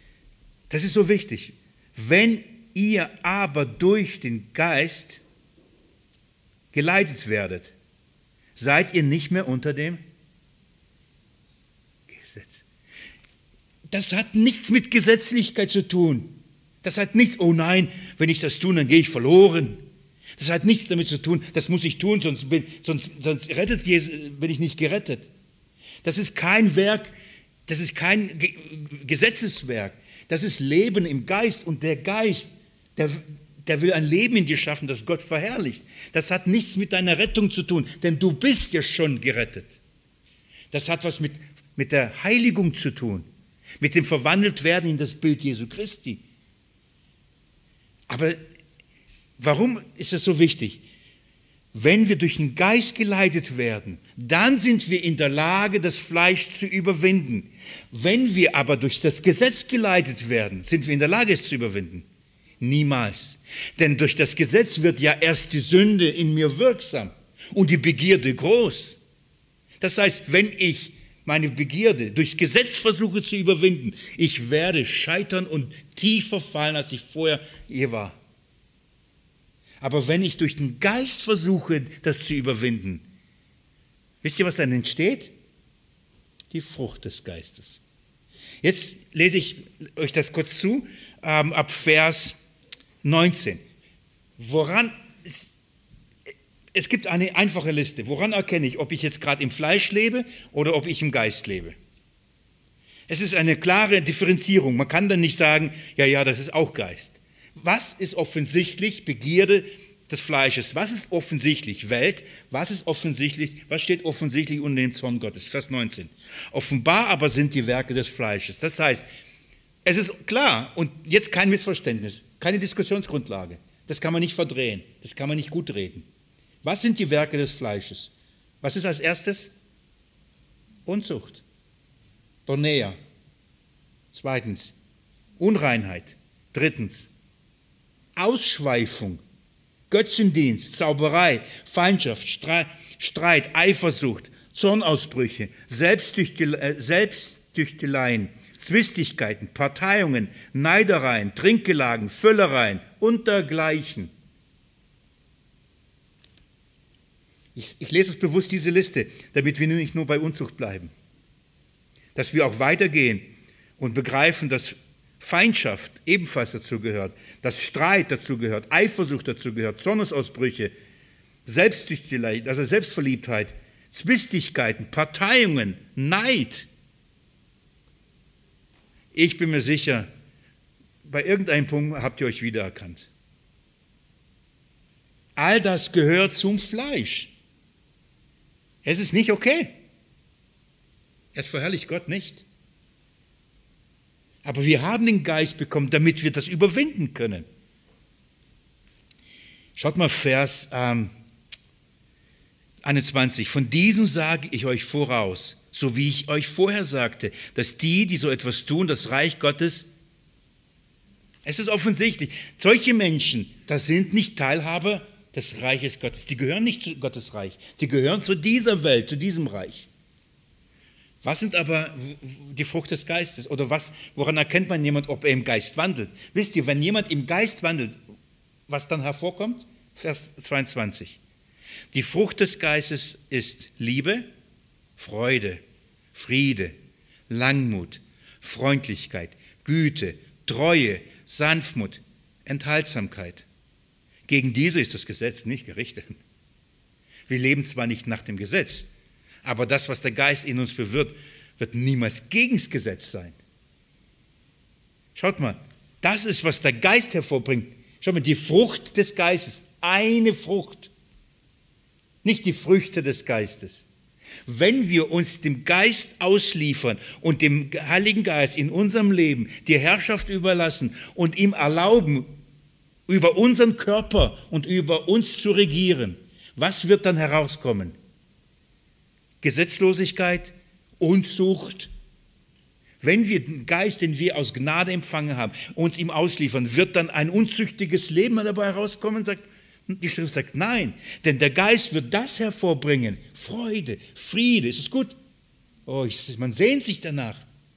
Das ist so wichtig. Wenn ihr aber durch den Geist geleitet werdet, seid ihr nicht mehr unter dem Gesetz. Das hat nichts mit Gesetzlichkeit zu tun. Das hat nichts, oh nein, wenn ich das tue, dann gehe ich verloren. Das hat nichts damit zu tun, das muss ich tun, sonst bin, sonst, sonst rettet Jesus, bin ich nicht gerettet. Das ist kein Werk, das ist kein Gesetzeswerk. Das ist Leben im Geist und der Geist, der, der will ein Leben in dir schaffen, das Gott verherrlicht. Das hat nichts mit deiner Rettung zu tun, denn du bist ja schon gerettet. Das hat was mit, mit der Heiligung zu tun, mit dem Verwandeltwerden in das Bild Jesu Christi. Aber warum ist es so wichtig? Wenn wir durch den Geist geleitet werden, dann sind wir in der Lage, das Fleisch zu überwinden. Wenn wir aber durch das Gesetz geleitet werden, sind wir in der Lage, es zu überwinden. Niemals. Denn durch das Gesetz wird ja erst die Sünde in mir wirksam und die Begierde groß. Das heißt, wenn ich meine Begierde durchs Gesetz versuche zu überwinden, ich werde scheitern und tiefer fallen, als ich vorher je war. Aber wenn ich durch den Geist versuche, das zu überwinden, wisst ihr, was dann entsteht? Die Frucht des Geistes. Jetzt lese ich euch das kurz zu, ähm, ab Vers neunzehn. Woran, es, es gibt eine einfache Liste. Woran erkenne ich, ob ich jetzt gerade im Fleisch lebe oder ob ich im Geist lebe? Es ist eine klare Differenzierung. Man kann dann nicht sagen, ja, ja, das ist auch Geist. Was ist offensichtlich Begierde des Fleisches? Was ist offensichtlich Welt? Was ist offensichtlich, was steht offensichtlich unter dem Zorn Gottes? Vers neunzehn. Offenbar aber sind die Werke des Fleisches. Das heißt, es ist klar, und jetzt kein Missverständnis, keine Diskussionsgrundlage. Das kann man nicht verdrehen, das kann man nicht gut reden. Was sind die Werke des Fleisches? Was ist als erstes? Unzucht. Porneia. Zweitens, Unreinheit. Drittens, Ausschweifung, Götzendienst, Zauberei, Feindschaft, Streit, Eifersucht, Zornausbrüche, Selbsttüchteleien, Zwistigkeiten, Parteiungen, Neidereien, Trinkgelagen, Völlereien und dergleichen. Ich, ich lese es bewusst, diese Liste, damit wir nicht nur bei Unzucht bleiben. Dass wir auch weitergehen und begreifen, dass Feindschaft ebenfalls dazu gehört, dass Streit dazu gehört, Eifersucht dazu gehört, Zornesausbrüche, Selbstsüchtelei, also Selbstverliebtheit, Zwistigkeiten, Parteiungen, Neid. Ich bin mir sicher, bei irgendeinem Punkt habt ihr euch wiedererkannt. All das gehört zum Fleisch. Es ist nicht okay. Es verherrlicht Gott nicht. Aber wir haben den Geist bekommen, damit wir das überwinden können. Schaut mal Vers ähm, einundzwanzig. Von diesem sage ich euch voraus, so wie ich euch vorher sagte, dass die, die so etwas tun, das Reich Gottes, es ist offensichtlich, solche Menschen, das sind nicht Teilhaber des Reiches Gottes. Die gehören nicht zu Gottes Reich. Die gehören zu dieser Welt, zu diesem Reich. Was sind aber die Frucht des Geistes? Oder was, woran erkennt man jemand, ob er im Geist wandelt? Wisst ihr, wenn jemand im Geist wandelt, was dann hervorkommt? Vers zweiundzwanzig. Die Frucht des Geistes ist Liebe, Freude, Friede, Langmut, Freundlichkeit, Güte, Treue, Sanftmut, Enthaltsamkeit. Gegen diese ist das Gesetz nicht gerichtet. Wir leben zwar nicht nach dem Gesetz, aber das, was der Geist in uns bewirkt, wird niemals gegen das Gesetz sein. Schaut mal, das ist, was der Geist hervorbringt. Schaut mal, die Frucht des Geistes, eine Frucht, nicht die Früchte des Geistes. Wenn wir uns dem Geist ausliefern und dem Heiligen Geist in unserem Leben die Herrschaft überlassen und ihm erlauben, über unseren Körper und über uns zu regieren, was wird dann herauskommen? Gesetzlosigkeit, Unzucht. Wenn wir den Geist, den wir aus Gnade empfangen haben, uns ihm ausliefern, wird dann ein unzüchtiges Leben dabei herauskommen? Sagt, die Schrift sagt nein, denn der Geist wird das hervorbringen, Freude, Friede, ist es gut? Oh, ich, man sehnt sich danach.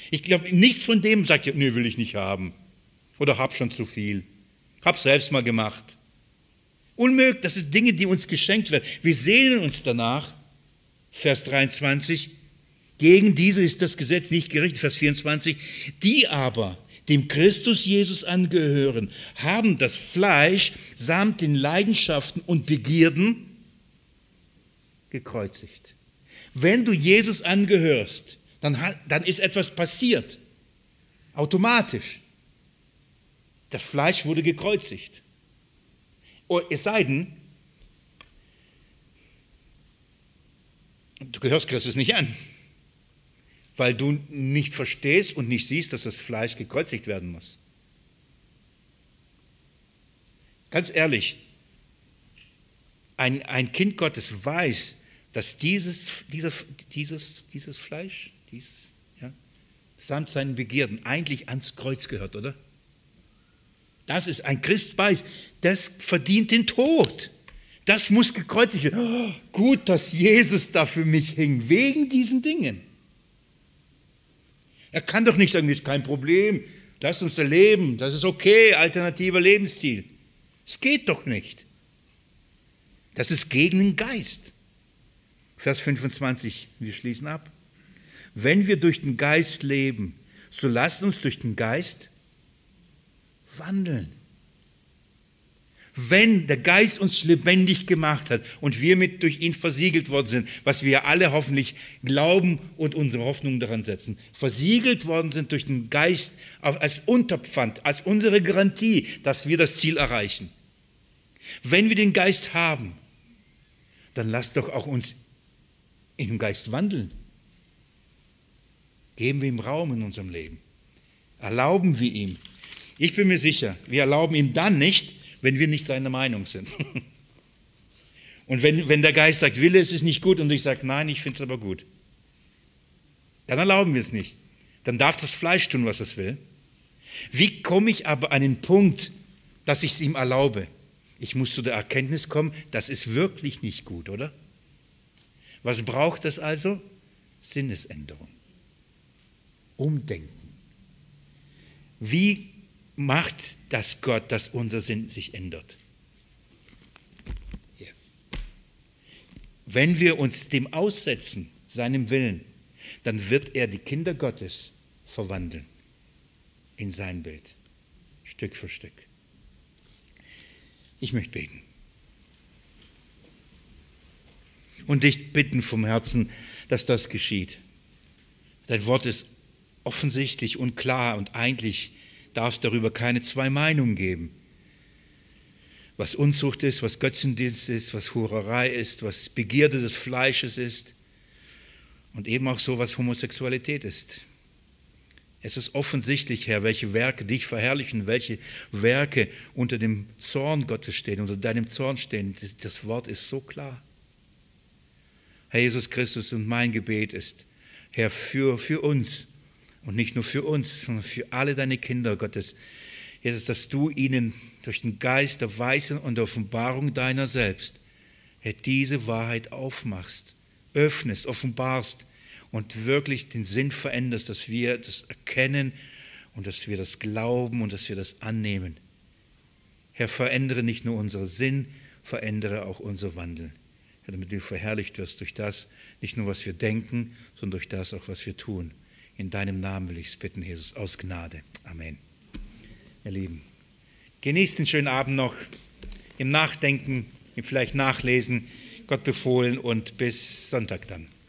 Ich glaube, nichts von dem sagt ja, nee, will ich nicht haben. Oder hab schon zu viel. Hab selbst mal gemacht. Unmöglich, das sind Dinge, die uns geschenkt werden. Wir sehnen uns danach, Vers dreiundzwanzig, gegen diese ist das Gesetz nicht gerichtet, Vers vierundzwanzig, die aber dem Christus Jesus angehören, haben das Fleisch samt den Leidenschaften und Begierden gekreuzigt. Wenn du Jesus angehörst, dann, dann ist etwas passiert. Automatisch. Das Fleisch wurde gekreuzigt. Es sei denn, du gehörst Christus nicht an, weil du nicht verstehst und nicht siehst, dass das Fleisch gekreuzigt werden muss. Ganz ehrlich, ein, ein Kind Gottes weiß, dass dieses, dieses, dieses, dieses Fleisch, dieses, ja, samt seinen Begierden eigentlich ans Kreuz gehört, oder? Das ist, ein Christ weiß, das verdient den Tod. Das muss gekreuzigt werden. Oh, gut, dass Jesus da für mich hing, wegen diesen Dingen. Er kann doch nicht sagen, das ist kein Problem, lass uns da leben, das ist okay, alternativer Lebensstil. Es geht doch nicht. Das ist gegen den Geist. Vers fünfundzwanzig, wir schließen ab. Wenn wir durch den Geist leben, so lasst uns durch den Geist wandeln. Wenn der Geist uns lebendig gemacht hat und wir mit durch ihn versiegelt worden sind, was wir alle hoffentlich glauben und unsere Hoffnung daran setzen, versiegelt worden sind durch den Geist als Unterpfand, als unsere Garantie, dass wir das Ziel erreichen. Wenn wir den Geist haben, dann lasst doch auch uns im Geist wandeln. Geben wir ihm Raum in unserem Leben. Erlauben wir ihm. Ich bin mir sicher, wir erlauben ihm dann nicht, wenn wir nicht seiner Meinung sind. Und wenn, wenn der Geist sagt, Wille, es ist nicht gut, und ich sage, nein, ich finde es aber gut, dann erlauben wir es nicht. Dann darf das Fleisch tun, was es will. Wie komme ich aber an den Punkt, dass ich es ihm erlaube? Ich muss zu der Erkenntnis kommen, das ist wirklich nicht gut, oder? Was braucht es also? Sinnesänderung. Umdenken. Wie macht das Gott, dass unser Sinn sich ändert? Hier. Wenn wir uns dem aussetzen, seinem Willen, dann wird er die Kinder Gottes verwandeln in sein Bild, Stück für Stück. Ich möchte beten. Und dich bitten vom Herzen, dass das geschieht. Dein Wort ist offensichtlich und klar und eigentlich darf es darüber keine zwei Meinungen geben. Was Unzucht ist, was Götzendienst ist, was Hurerei ist, was Begierde des Fleisches ist und eben auch so, was Homosexualität ist. Es ist offensichtlich, Herr, welche Werke dich verherrlichen, welche Werke unter dem Zorn Gottes stehen, unter deinem Zorn stehen. Das Wort ist so klar. Herr Jesus Christus, und mein Gebet ist, Herr, für, für uns und nicht nur für uns, sondern für alle deine Kinder, Gottes, Jesus, dass du ihnen durch den Geist der Weisung und der Offenbarung deiner selbst, Herr, diese Wahrheit aufmachst, öffnest, offenbarst und wirklich den Sinn veränderst, dass wir das erkennen und dass wir das glauben und dass wir das annehmen. Herr, verändere nicht nur unseren Sinn, verändere auch unser Wandeln. Herr, damit du verherrlicht wirst durch das, nicht nur was wir denken, sondern durch das auch, was wir tun. In deinem Namen will ich es bitten, Jesus, aus Gnade. Amen. Ihr Lieben, genießt den schönen Abend noch im Nachdenken, im vielleicht Nachlesen, Gott befohlen und bis Sonntag dann.